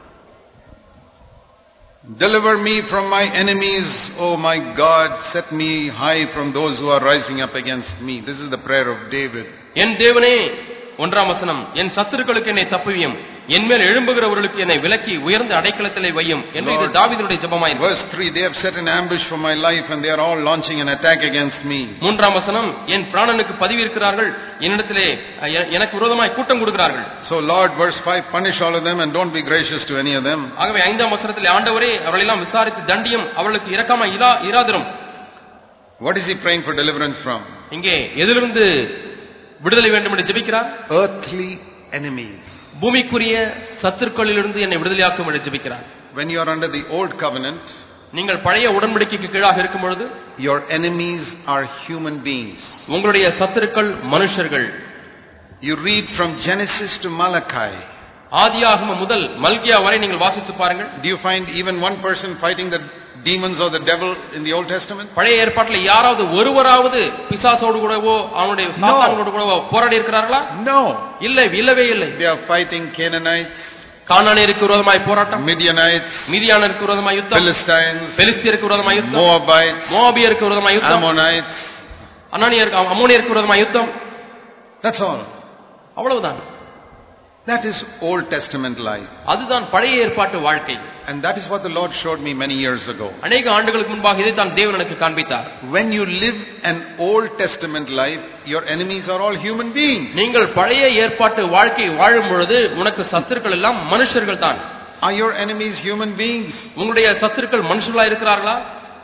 Deliver me from my enemies, O my God, set me high from those who are rising up against me. This is the prayer of David. என் தேவனே, ஒன்றாம் வசனம், என் சத்துருக்களுக்கு என்னை தப்புவியும், என் மேல் எழும்புகிறவர்களுக்கு என்னை விலக்கி உயர்ந்த அடைக்கலத்திலே வையும் என்று இது தாவீதுடைய ஜெபமாயிற்று. Verse three, they have set an ambush for my life and they are all launching an attack against me. மூன்றாம் வசனம், என் பிராணனுக்கு பதிவு இருக்கிறார்கள், என்னிடத்திலே எனக்கு விரோதமாய் கூட்டம் கொடுக்கிறார்கள். So Lord, verse five, punish all of them and don't be gracious to any of them. ஆகவே ஐந்தாம் வசனத்திலே ஆண்டவரே அவர்களை எல்லாம் விசாரித்து தண்டியும், அவர்களுக்கு இரக்கமாய் இராதிரும். What is he praying for deliverance from? இங்கே எதிலிருந்து விடுதலை வேண்டும் என்று ஜெபிக்கிறார்? Earthly enemies. பூமிக்குரிய சத்துருக்களிலிருந்து என்னை விடுதலையாக்கும் என்று ஜெபிக்கிறார். When you are under the old covenant, நீங்கள் பழைய உடன்படிக்கைக்கு கீழாக இருக்கும் பொழுது, your enemies are human beings. உங்களுடைய சத்துருக்கள் மனுஷர்கள். You read from Genesis to Malachi. ஆதியாகமம் முதல் மல்கியா வரை நீங்கள் வாசித்து பாருங்கள். Do you find even one person fighting the demons or the devil in the Old Testament? பழைய ஏற்பாட்டில் யாராவது ஒருவராவது பிசாசோடு கூடவோ அவனுடைய சாத்தானோடு கூடவோ போராடி இருக்கிறார்களா? No. இல்லை, இல்லவே இல்லை. They are fighting Canaanites, கானானியருக்கு விரோதமாய் போராட்டம், Midianites, மீதியானருக்கு விரோதமாய் யுத்தம், Philistines, பெலிஸ்தியருக்கு விரோதமாய் யுத்தம், Moabites, மோவாபியருக்கு விரோதமாய் யுத்தம், Ammonites, அனானியருக்கு அம்மோனியருக்கு விரோதமாய் யுத்தம். That's all. அவ்வளவுதான். That is Old Testament life. அதுதான் பழைய ஏற்பாட்டு வாழ்க்கை. And that is what the Lord showed me many years ago. அநேக ஆண்டுகளுக்கு முன்பாக இதை தான் தேவன் எனக்கு காண்பித்தார். When you live an Old Testament life, your enemies are all human beings. நீங்கள் பழைய ஏற்பாட்டு வாழ்க்கை வாழும் பொழுது உனக்கு சத்துருக்கள் எல்லாம் மனுஷர்கள் தான். Are your enemies human beings? உங்களுடைய சத்துருக்கள் மனுஷர்களா இருக்கிறார்களா?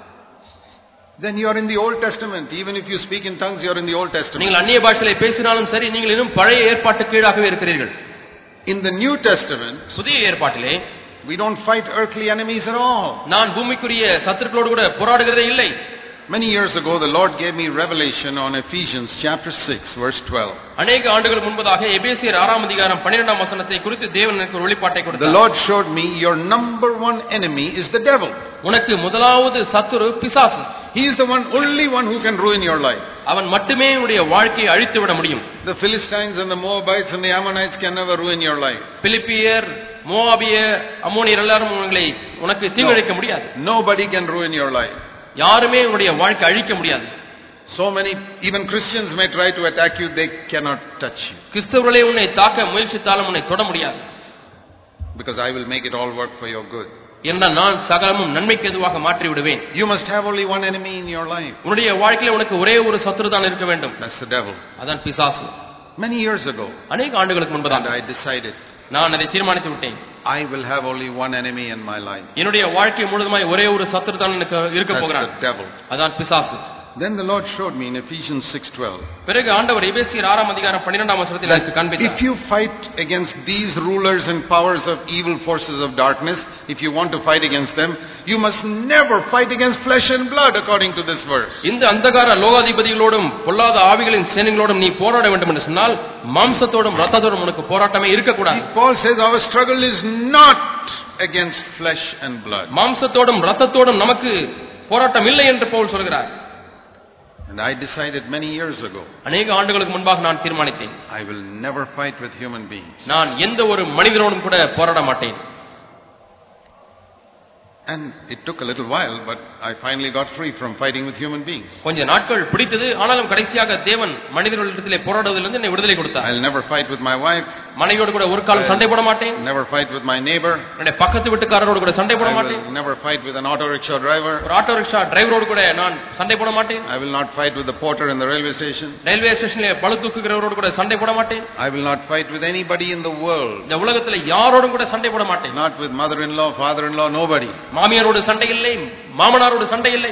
Then you are in the Old Testament. Even if you speak in tongues, you are in the Old Testament. நீங்கள் அந்நிய பாஷையிலே பேசினாலும் சரி, நீங்கள் இன்னும் பழைய ஏற்பாட்டு கீழாகவே இருக்கிறீர்கள். In the New Testament, புதிய ஏற்பாட்டிலே we don't fight earthly enemies at all. நான் பூமிக்குரிய சத்துருக்களோடு கூட போராடுகிறதே இல்லை. Many years ago, the Lord gave me revelation on Ephesians chapter six, verse twelve. அநேக ஆண்டுகள் முன்பதாக எபேசியர் ஆறாம் அதிகாரம் பன்னிரண்டாம் வசனத்தை குறித்து தேவன் எனக்கு ஒரு வெளிப்பாட்டை கொடுத்தார். The Lord showed me your number one enemy is the devil. உனக்கு முதலாவது சத்துரு பிசாசு. He is the one, only one who can ruin your life. அவன் மட்டுமே உன்னுடைய வாழ்க்கையை அழித்து விட முடியும். The Philistines and the Moabites and the Ammonites can never ruin your life. பிலிப்பியர், மோவாபிய, அம்மோனியர் எல்லாரும் உங்களை உனக்கு தீங்கிழைக்க முடியாது. Nobody can ruin your life. யாருமே உன்னுடைய வாழ்க்கை அழிக்க முடியாது. So many, even Christians may try to attack you, they cannot touch you. கிறிஸ்தவர்களே உன்னை தாக்க முயற்சித்தாலும் உன்னை தொட முடியாது. Because I will make it all work for your good. என்றால் நான் சகலமும் நன்மைக்கு எதுவாக மாற்றி விடுவேன். You must have only one enemy in your life. உன்னுடைய வாழ்க்கையில உனக்கு ஒரே ஒரு சத்துரு தான் இருக்க வேண்டும். That's the devil. அதான் பிசாசு. Many years ago, அநேக ஆண்டுகளுக்கு முன்பதாக I decided, நான் அதை தீர்மானித்து விட்டேன். I will have only one enemy in my life. என்னுடைய வாழ்க்கை முழுவதுமாய் ஒரே ஒரு சத்துரு தான் எனக்கு இருக்க போகிறான். That's the devil. அதான் பிசாசு. Then the Lord showed me in Ephesians six twelve. பிறகு ஆண்டவர் எபேசியர் ஆறாம் அதிகாரம் பன்னிரண்டாம் வசனத்தில் எனக்கு காண்பித்தார். If you fight against these rulers and powers of evil forces of darkness, if you want to fight against them, you must never fight against flesh and blood according to this verse. இந்த அந்தகார லோகாதிபதிகளோடும் பொல்லாத ஆவிகளின் சேனைகளோடும் நீ போராட வேண்டும் என்று சொன்னால் மாம்சத்தோடும் இரத்தத்தோடும் உனக்கு போராட்டமே இருக்க கூடாது. Paul says our struggle is not against flesh and blood. மாம்சத்தோடும் இரத்தத்தோடும் நமக்கு போராட்டம் இல்லை என்று பவுல் சொல்கிறார். And I decided many years ago, அநேக ஆண்டுகளுக்கு முன்பாக நான் தீர்மானித்தேன், I will never fight with human beings. நான் எந்த ஒரு மனிதனோடும் கூட போராட மாட்டேன். And it took a little while, but I finally got free from fighting with human beings. கொஞ்ச நாட்கள் பிடித்தது, ஆனாலும் கடைசியாக தேவன் மனிதர்களிடத்திலே போராடுவதிலிருந்து என்னை விடுதலை கொடுத்தார். I'll never fight with my wife. மனைவியோடு கூட ஒரு காலம் சண்டை போட மாட்டேன். Never fight with my neighbor. என்னுடைய பக்கத்து வீட்டுக்காரரோடு கூட சண்டை போட மாட்டேன். I will never fight with an auto rickshaw driver. ஒரு ஆட்டோ ரிக்ஷா டிரைவரோடு கூட நான் சண்டை போட மாட்டேன். I will not fight with the porter in the railway station. Railway ஸ்டேஷனிலே பளு தூக்குகிறவரோடு கூட சண்டை போட மாட்டேன். I will not fight with anybody in the world. இந்த உலகத்திலே யாரோடும் கூட சண்டை போட மாட்டேன். Not with mother-in-law, father-in-law, nobody. மாமியாரோடு சண்டை இல்லை, மாமனாரோடு சண்டை இல்லை.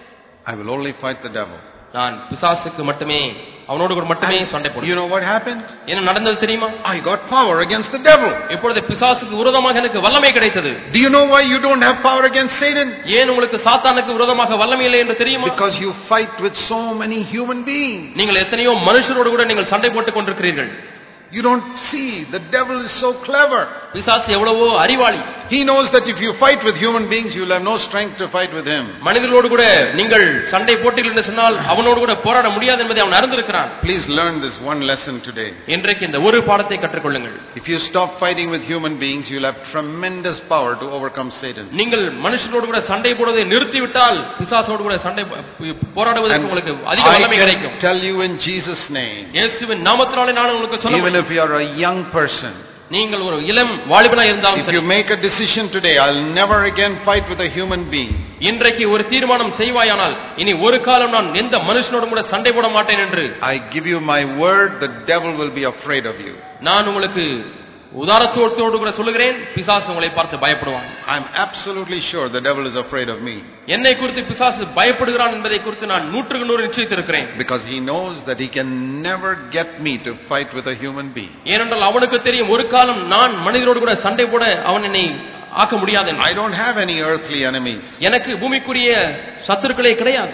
I will only fight the devil. நான் பிசாசுக்கு மட்டுமே, அவனோடு கூட மட்டுமே சண்டை போடுவேன். You know what happened? என்ன நடந்தது தெரியுமா? I got power against the devil. இப்பொழுது பிசாசுக்கு விரோதமாக எனக்கு வல்லமை கிடைத்தது. Do you know why you don't have power against Satan? ஏன் உங்களுக்கு சாத்தானுக்கு விரோதமாக வல்லமை இல்லை என்று தெரியுமா? Because you fight with so many human beings. நீங்கள் எத்தனையோ மனுஷரோடு கூட நீங்கள் சண்டை போட்டுக் கொண்டிருக்கிறீர்கள். You don't see the devil is so clever. பிசாசு எவ்வளவோ அறிவாளி. He knows that if you fight with human beings, you will have no strength to fight with him. மனிதர்களோடு கூட நீங்கள் சண்டை போட்டீர்கள் என்று சொன்னால் அவனோடு கூட போராட முடியாது என்பதை அவன் அறிந்திருக்கிறான். Please learn this one lesson today. இன்றைக்கு இந்த ஒரு பாடத்தை கற்றுக்கொள்ளுங்கள். If you stop fighting with human beings, you will have tremendous power to overcome Satan. நீங்கள் மனுஷரோடு கூட சண்டை போடுவதை நிறுத்திவிட்டால் பிசாசோடு கூட சண்டை போராடுவதற்கு உங்களுக்கு அதிக வல்லமை கிடைக்கும். I tell you in Jesus name. இயேசுவின் நாமத்தினாலே நான் உங்களுக்கு சொல்ல Even if you are a young person, நீங்கள் ஒரு இளம் வாலிபனாக இருந்தாலும் if சரி, you make a decision today, I'll never again fight with a human being. இன்றைக்கு ஒரு தீர்மானம் செய்வாயானால் இனி ஒரு காலம் நான் எந்த மனுஷனோடும் கூட சண்டை போட மாட்டேன் என்று I give you my word, the devil will be afraid of you. நான் உங்களுக்கு உதாரணத்தோடு கூட சொல்லுகிறேன், பிசாசு உங்களை பார்த்து பயப்படுவான். I'm absolutely sure the devil is afraid of me. என்னை குறித்து பிசாசு பயப்படுகிறான் என்பதை குறித்து நான் நூற்றுக்கு நூறு நிச்சயித்திருக்கிறேன். Because he knows that he can never get me to fight with a human being. ஏனென்றால் அவனுக்கு தெரியும் ஒரு காலம் நான் மனிதரோடு கூட சண்டை போட அவன் என்னை ஆக்க முடியாது. I don't have any earthly enemies. எனக்கு பூமிக்குரிய சத்துருக்களே கிடையாது.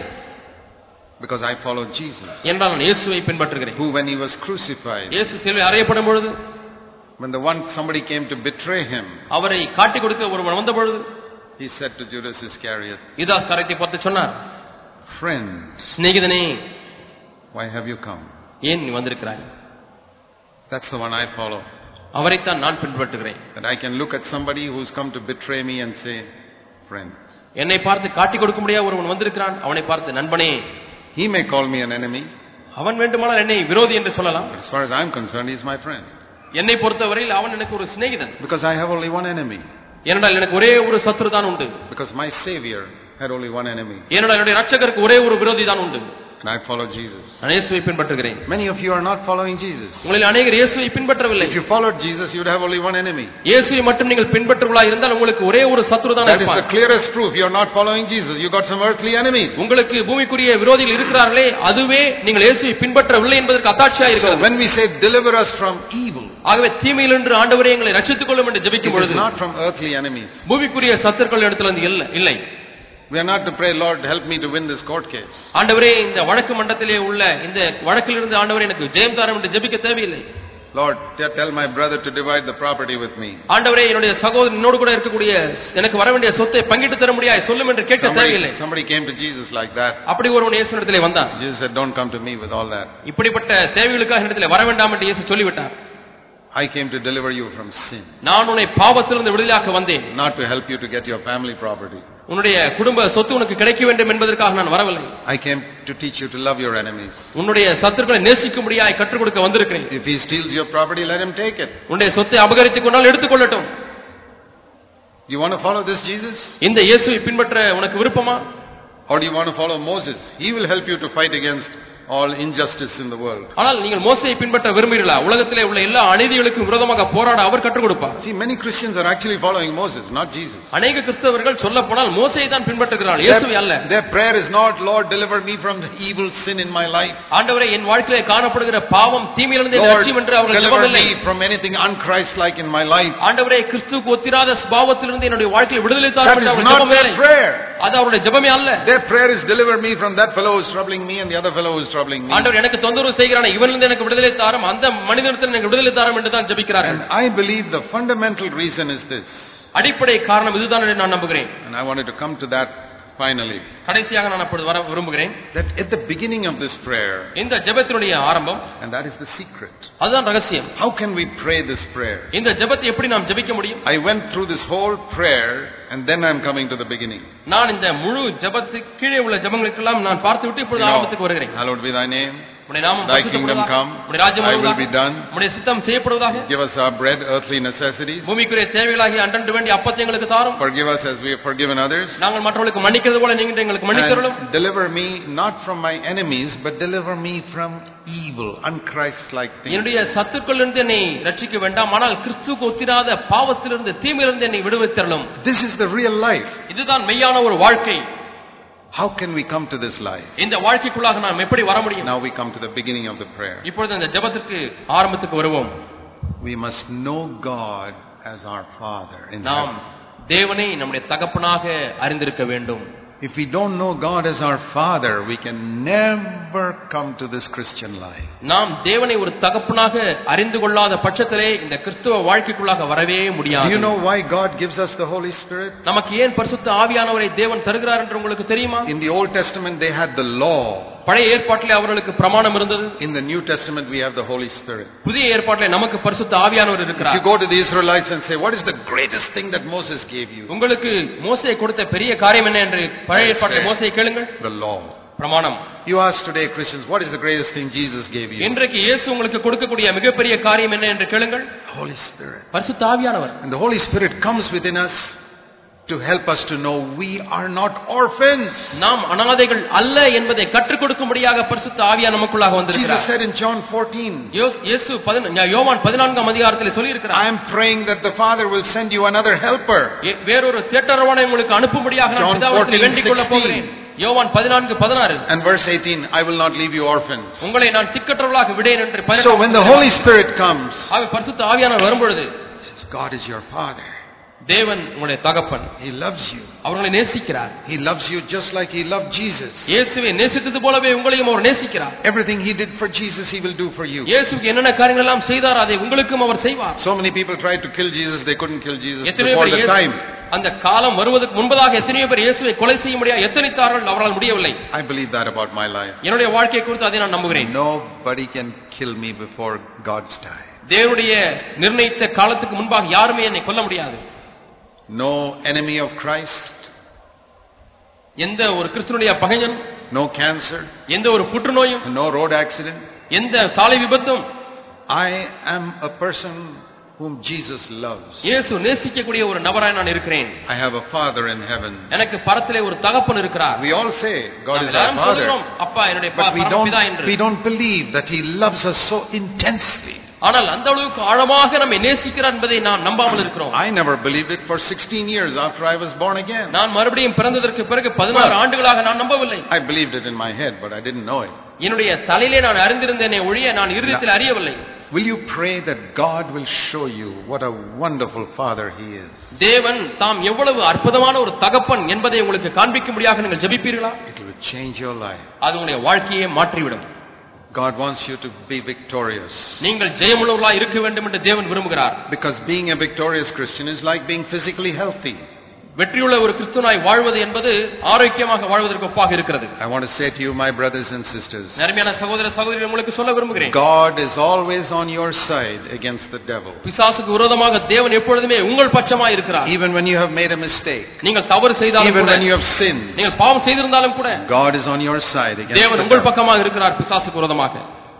Because I follow Jesus. என்றால் நான் இயேசுவை பின்பற்றுகிறேன். Who when he was crucified, இயேசு சிலுவையில் அறையப்படும் பொழுது, when the one somebody came to betray him, அவரை காட்டிக் கொடுக்க ஒருவன் வந்த பொழுது he said to Judas Iscariot, யூதாஸ் கரைத்தை பார்த்து சொன்னார், friend, சிநேகிதனே, why have you come? ஏன் நீ வந்திருக்கிறாய்? That's the one I follow. அவரைத்தான் நான் பின்பற்றுகிறேன். That I can look at somebody who's come to betray me and say, friend. என்னை பார்த்து காட்டிக் கொடுக்க முடியாத ஒருவன் வந்திருக்கிறான், அவனை பார்த்து நண்பனே. He may call me an enemy. அவன் வேண்டுமானால் என்னை விரோதி என்று சொல்லலாம். But as far as I'm concerned, he's my friend. என்னை பொறுத்தவரையில் அவன் எனக்கு ஒரு சிநேகிதன். Because I have only one enemy. ஏனென்றால் எனக்கு ஒரே ஒரு சத்துரு தான் உண்டு. Because my Savior had only one enemy. ஏனென்றால் என்னுடைய இரட்சகருக்கு ஒரே ஒரு விரோதி தான் உண்டு. And I follow Jesus. நான் இயேசுவை பின்பற்றுகிறேன். Many of you are not following Jesus. உங்களில் அநேகர் இயேசுவை பின்பற்றவில்லை. If you followed Jesus, you would have only one enemy. இயேசுவை மட்டும் நீங்கள் பின்பற்றுவர்களாக இருந்தால் உங்களுக்கு ஒரே ஒரு சத்துரு தான் இருப்பார். That is the clearest proof you are not following Jesus. You got some earthly enemies. உங்களுக்கு பூமிக்குரிய விரோதிகள் இருக்கிறார்களே, அதுவே நீங்கள் இயேசுவை பின்பற்றவில்லை என்பதற்கு அத்தாட்சியாக இருக்கிறது. So when we say deliver us from evil, ஆகவே தீமையிலிருந்து ஆண்டவரே எங்களை ரட்சித்துக் கொள்ளும் என்று ஜெபிக்கும் பொழுது, it is not from earthly enemies. பூமிக்குரிய சத்துருக்கள் இடத்திலிருந்து இல்லை. We are not to pray, Lord, help me to win this court case. ஆண்டவரே இந்த வழக்கு மன்றத்திலே உள்ள இந்த வழக்கிலிருந்து ஆண்டவரே எனக்கு ஜெயம் தாரும் என்று ஜெபிக்க தேவையில்லை. Lord, tell my brother to divide the property with me. ஆண்டவரே என்னுடைய சகோதரன் என்னோடு கூட இருக்கக்கூடிய எனக்கு வர வேண்டிய சொத்தை பங்கிட்டு தர முடியாது சொல்லும் என்று கேட்க தேவையில்லை. Somebody came to Jesus like that. அப்படி ஒருவன் இயேசுவிடத்திலே வந்தான். Jesus said, don't come to me with all that. இப்படிப்பட்ட தேவைகளுக்காக என்னிடத்திலே வர வேண்டாம் என்று இயேசு சொல்லிவிட்டார். I came to deliver you from sin. நான் உன்னை பாவத்திலிருந்து விடுதலையாக்க வந்தேன். Not to help you to get your family property. உன்னுடைய குடும்ப சொத்து உனக்கு கிடைக்க வேண்டும் என்பதற்காக நான் வரவில்லை. I came to teach you to love your enemies. உன்னுடைய சத்துருக்களை நேசிக்கும்படியாய் கற்றுக் கொடுக்க வந்திருக்கிறேன். If he steals your property, let him take it. உன்னுடைய சொத்தை அபகரித்துக் கொண்டால் எடுத்துக்கொள்ளட்டும். You want to follow this Jesus? இந்த இயேசுவை பின்பற்ற உனக்கு விருப்பமா? Or do you want to follow Moses? He will help you to fight against all injustice in the world. ஆனால் நீங்கள் மோசேயை பின்பற்ற விரும்புகிறீர்களா? உலகத்திலே உள்ள எல்லா அநீதிகளுக்கும் விரோதமாக போராட அவர் கற்றுக் கொடுப்பார். See, many Christians are actually following Moses, not Jesus. அநேக கிறிஸ்தவர்கள் சொல்லப்போனால் மோசேயை தான் பின்பற்றுகிறார்கள், இயேசுவை அல்ல. Their prayer is not, Lord, deliver me from the evil sin in my life. ஆண்டவரே, என் வாழ்க்கையிலே காணப்படுகிற பாவம் தீமையிலிருந்து என்னை ரட்சியும் என்று அவர்கள் ஜெபமில்லை. Deliver me from anything unchrist-like in my life. ஆண்டவரே, கிறிஸ்துவுக்கு ஒத்திராத சுபாவத்திலிருந்து என்னுடைய வாழ்க்கையை விடுதலை தாரும் என்று அவர்கள் ஜெபமில்லை. அது அவருடைய ஜெபமே அல்ல. Their prayer is, deliver me from that fellow who is troubling me and the other fellow who is troubling me. ஆண்டவர் எனக்கு தொந்தரவு செய்கிறானே, இவனிலிருந்து எனக்கு விடுதலை தாரும், அந்த மனிதனிடத்தில் எனக்கு விடுதலை தாரும் என்று தான் ஜெபிக்கிறார்கள். And I believe the fundamental reason is this. அடிப்படை காரணம் இதுதான் என்று நான் நம்புகிறேன். And I wanted to come to that finally. கடைசியாக நான் அப்பொழுது வர விரும்புகிறேன். That at the beginning of this prayer, இந்த ஜெபத்தினுடைய ஆரம்பம், and that is the secret. அதுதான் ரகசியம். How can we pray this prayer? இந்த ஜெபத்தை எப்படி நாம் ஜெபிக்க முடியும்? I went through this whole prayer and then I am coming to the beginning. நான் இந்த முழு ஜெபத்துக்கு கீழே உள்ள ஜெபங்களுக்கெல்லாம் நான் பார்த்துவிட்டு இப்பொழுது ஆரம்பத்துக்கு வருகிறேன். Hallowed be thy name. உம்முடைய நாமம் Thy kingdom come. உம்முடைய ராஜ்யம் Thy will வருவதாக. be done. உம்முடைய சித்தம் செய்யப்படுவதாக. Give us our bread, earthly necessities. பூமிக்குரிய தேவைகளாகிய அன்றன்று வேண்டிய அப்பத்தை எங்களுக்கு தாரும். Forgive us as we have forgiven others. நாங்கள் மற்றவர்களுக்கு மன்னிக்கிறது போல நீங்கள் எங்களுக்கு மன்னித்தருளும். And deliver me not from my enemies, but deliver me from evil, unchrist-like things. என்னுடைய சத்துக்களிலிருந்து என்னை ரட்சிக்க வேண்டாம், ஆனால் கிறிஸ்துவுக்கு ஒத்திராத பாவத்திலிருந்து தீமையிலிருந்து என்னை விடுவித்தருளும். This is the real life. இதுதான் மெய்யான ஒரு வாழ்க்கை. How can we come to this life? இந்த வாழ்க்கைக்குள்ளாக நாம் எப்படி வர முடியும்? Now we come to the beginning of the prayer. இப்பொழுது இந்த ஜெபத்துக்கு ஆரம்பத்துக்கு வருவோம். We must know God as our Father in நாம் heaven. தேவனை நம்முடைய தகப்பனாக அறிந்திருக்க வேண்டும். If we don't know God as our Father, we can never come to this Christian life. நாம் தேவனை ஒரு தகப்பனாக அறிந்து கொள்ளாத பட்சத்திலே இந்த கிறிஸ்துவ வாழ்க்கைக்குள்ளாக வரவே முடியாது. Do you know why God gives us the Holy Spirit? நமக்கு ஏன் பரிசுத்த ஆவியானவரை தேவன் தருகிறார் என்று உங்களுக்கு தெரியுமா? In the Old Testament they had the law. பழைய ஏற்பாட்டிலே அவர்களுக்கு பிரமாணம் இருந்தது. In the New Testament we have the Holy Spirit. புதிய ஏற்பாட்டிலே நமக்கு பரிசுத்த ஆவியானவர் இருக்கிறார். If you go to the Israelites and say, what is the greatest thing that Moses gave you? உங்களுக்கு மோசே கொடுத்த பெரிய காரியம் என்ன என்று பழைய ஏற்பாட்டிலே மோசேயை கேளுங்கள். The law. பிரமாணம். You ask today Christians, what is the greatest thing Jesus gave you? இன்றைக்கு இயேசு உங்களுக்கு கொடுக்கக்கூடிய மிகப்பெரிய காரியம் என்ன என்று கேளுங்கள். Holy Spirit. பரிசுத்த ஆவியானவர். And the Holy Spirit comes within us to help us to know we are not orphans. நாம் அனாதைகள் அல்ல என்பதை கற்றுக் கொடுக்கும்படியாக பரிசுத்த ஆவியானவர் நமக்குள்ளாக வந்திருக்கிறார். Jesus said in John fourteen, இயேசு யோவான் பதினான்காம் அதிகாரத்திலே சொல்லி இருக்கிறார், I am praying that the Father will send you another helper. வேறொரு தேற்றரவாளனை உங்களுக்கு அனுப்பும்படியாக நான் பிதாவிடத்தில் வேண்டிக் கொள்ளப் போகிறேன். யோவான் பதினான்கு பதினாறு. And verse eighteen, I will not leave you orphans. உங்களை நான் திக்கற்றவர்களாக விடேன் என்று. So when the Holy Spirit comes, ஆக பரிசுத்த ஆவியானவர் வரும்பொழுது, God is your Father. தேவன் உங்களுடைய தகப்பன். He loves you. அவர்களை நேசிக்கிறார். He loves you just like he loved Jesus. இயேசுவை நேசித்தது போலவே உங்களையும் அவர் நேசிக்கிறார். Everything he did for Jesus he will do for you. இயேசுவுக்கு என்னென்ன காரியங்கள் எல்லாம் செய்தார் அதை உங்களுக்கும் அவர் செய்வார். So many people tried to kill Jesus, they couldn't kill Jesus எத்தனையோ before the பேர் time. அந்த காலம் வருவதற்கு முன்பதாக எத்தனையோ பேர் இயேசுவை கொலை செய்ய முடியாது எத்தனைத்தார்கள் அவரால் முடியவில்லை. I believe that about my life. என்னுடைய வாழ்க்கையை குறித்து அதை நான் நம்புகிறேன். Nobody can kill me before God's time. தேவனுடைய நிர்ணயித்த காலத்துக்கு முன்பாக யாருமே என்னை கொல்ல முடியாது. No enemy of Christ. எந்த ஒரு கிறிஸ்துவுடைய பகைஞன், no cancer, எந்த ஒரு புற்றுநோயும், no road accident, எந்த சாலை விபத்தும். I am a person whom Jesus loves. இயேசு நேசிக்கக்கூடிய ஒரு நபராய் நான் இருக்கிறேன். I have a father in heaven. எனக்கு பரத்திலே ஒரு தகப்பன் இருக்கிறார். We all say God is our father. அப்பா என்னுடைய பிதா என்று. We don't believe that he loves us so intensely. ஆனால் அந்த அளவுக்கு ஆழமாக நம்மை நேசிக்கிறார் என்பதை நாம் நம்பாமல் இருக்கிறோம். I never believed it for sixteen years after I was born again. நான் மறுபடியும் பிறந்ததற்கு பிறகு பதினாறு ஆண்டுகளாக நான் நம்பவில்லை. I believed it in my head but I didn't know it. என்னுடைய தலையிலே நான் அறிந்திருந்தேனே ஒழிய நான் இருதயத்தில் அறியவில்லை. Will you pray that God will show you what a wonderful father he is? தேவன் தாம் எவ்வளவு அற்புதமான ஒரு தகப்பன் என்பதை உங்களுக்கு காண்பிக்கும்படியாக நீங்கள் ஜெபிப்பீர்களா? It will change your life. அது உங்களுடைய வாழ்க்கையை மாற்றிவிடும். God wants you to be victorious. நீங்கள் ஜெயமுள்ளவர்களாய் இருக்க வேண்டும் என்று தேவன் விரும்புகிறார். Because being a victorious Christian is like being physically healthy. வெற்றியுள்ள ஒரு கிறிஸ்துவனாய் வாழ்வது என்பது ஆரோக்கியமாக வாழ்வதற்கு ஒப்பாக இருக்கிறது. I want to say to you, my brothers and sisters, அருமையான சகோதர சகோதரிகளே, உங்களுக்கு சொல்ல விரும்புகிறேன், God is always on your side against the devil. பிசாசுக்கு விரோதமாக தேவன் எப்பொழுதுமே உங்கள் பட்சமாய் இருக்கிறார். Even when you have made a mistake, நீங்கள் தவறு செய்தாலும் கூட, even when you have sinned, நீங்கள் பாவம் செய்திருந்தாலும் கூட, God is on your side against the devil. தேவன் உங்கள் பக்கமாக இருக்கிறார் பிசாசுக்கு விரோதமாக.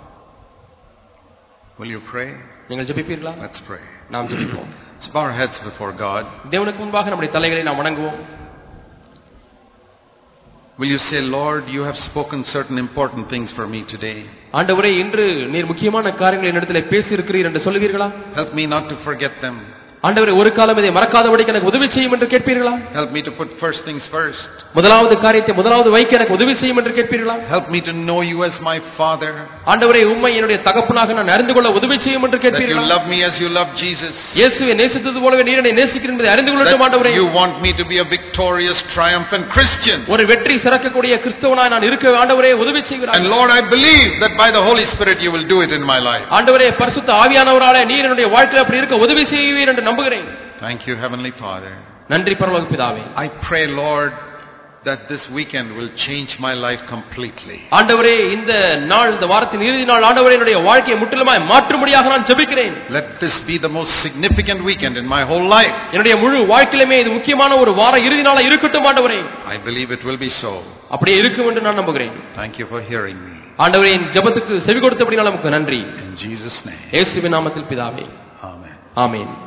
Will you pray? நீங்கள் ஜெபிப்பீர்களா? Let's pray. நாம் ஜெபிப்போம். Let's bow our heads before God. தேவனுக்கு முன்பாக நம்முடைய தலைகளை நாம் வணங்குவோம். Will you say, Lord, you have spoken certain important things for me today. ஆண்டவரே, இன்று நீர் முக்கியமான காரியங்களை என்னிடத்தில் பேசி இருக்கிறீர் என்று சொல்லுவீர்களா? Help me not to forget them. ஆண்டவரே, ஒரு காலம் இதை மறக்காதபடிக்கு எனக்கு உதவி செய்யும் என்று கேட்பீர்களா? Help me to put first things first. முதலாவது காரியத்தை முதலாவது வைக்க எனக்கு உதவி செய்யும் என்று கேட்பீர்களா? Help me to know you as my Father. ஆண்டவரே, உம்மை என்னுடைய தகப்பனாக நான் அறிந்து கொள்ள உதவி செய்யும் என்று That you கேட்பீர்களா? love me as you love Jesus. இயேசுவை நேசித்தது போலவே நீர் என்னை நேசிக்கிறீர் என்பதை அறிந்து கொள்ளட்டும் ஆண்டவரே. That you want me to be a victorious, triumphant Christian. ஒரு வெற்றி சிறக்கக்கூடிய கிறிஸ்தவனாய் நான் இருக்க ஆண்டவரே உதவி செய்கிறார். And Lord, I believe that by the Holy Spirit you will do it in my life. ஆண்டவரே, பரிசுத்த ஆவியானவராலே நீர் என்னுடைய வாழ்க்கையில் அப்படி இருக்க உதவி செய்வீர் என்று நம்புகிறேன். Thank you, Heavenly Father. நன்றி பரலோக பிதாவே. I pray, Lord, that this weekend will change my life completely. ஆண்டவரே, இந்த நாள், இந்த வாரத்தின் இறுதி நாள் ஆண்டவரே என்னுடைய வாழ்க்கையை முற்றிலுமாய் மாற்றும்படியாக நான் ஜெபிக்கிறேன். Let this be the most significant weekend in my whole life. என்னுடைய முழு வாழ்க்கையிலுமே இது முக்கியமான ஒரு வார இறுதி நாளா இருக்கட்டும் ஆண்டவரே. I believe it will be so. அப்படியே இருக்கும் என்று நான் நம்புகிறேன். Thank you for hearing me. ஆண்டவரே, என் ஜெபத்துக்கு செவி கொடுத்தபடியால் நமக்கு நன்றி. In Jesus' name. இயேசுவின் நாமத்தில் பிதாவே. Amen. ஆமென்.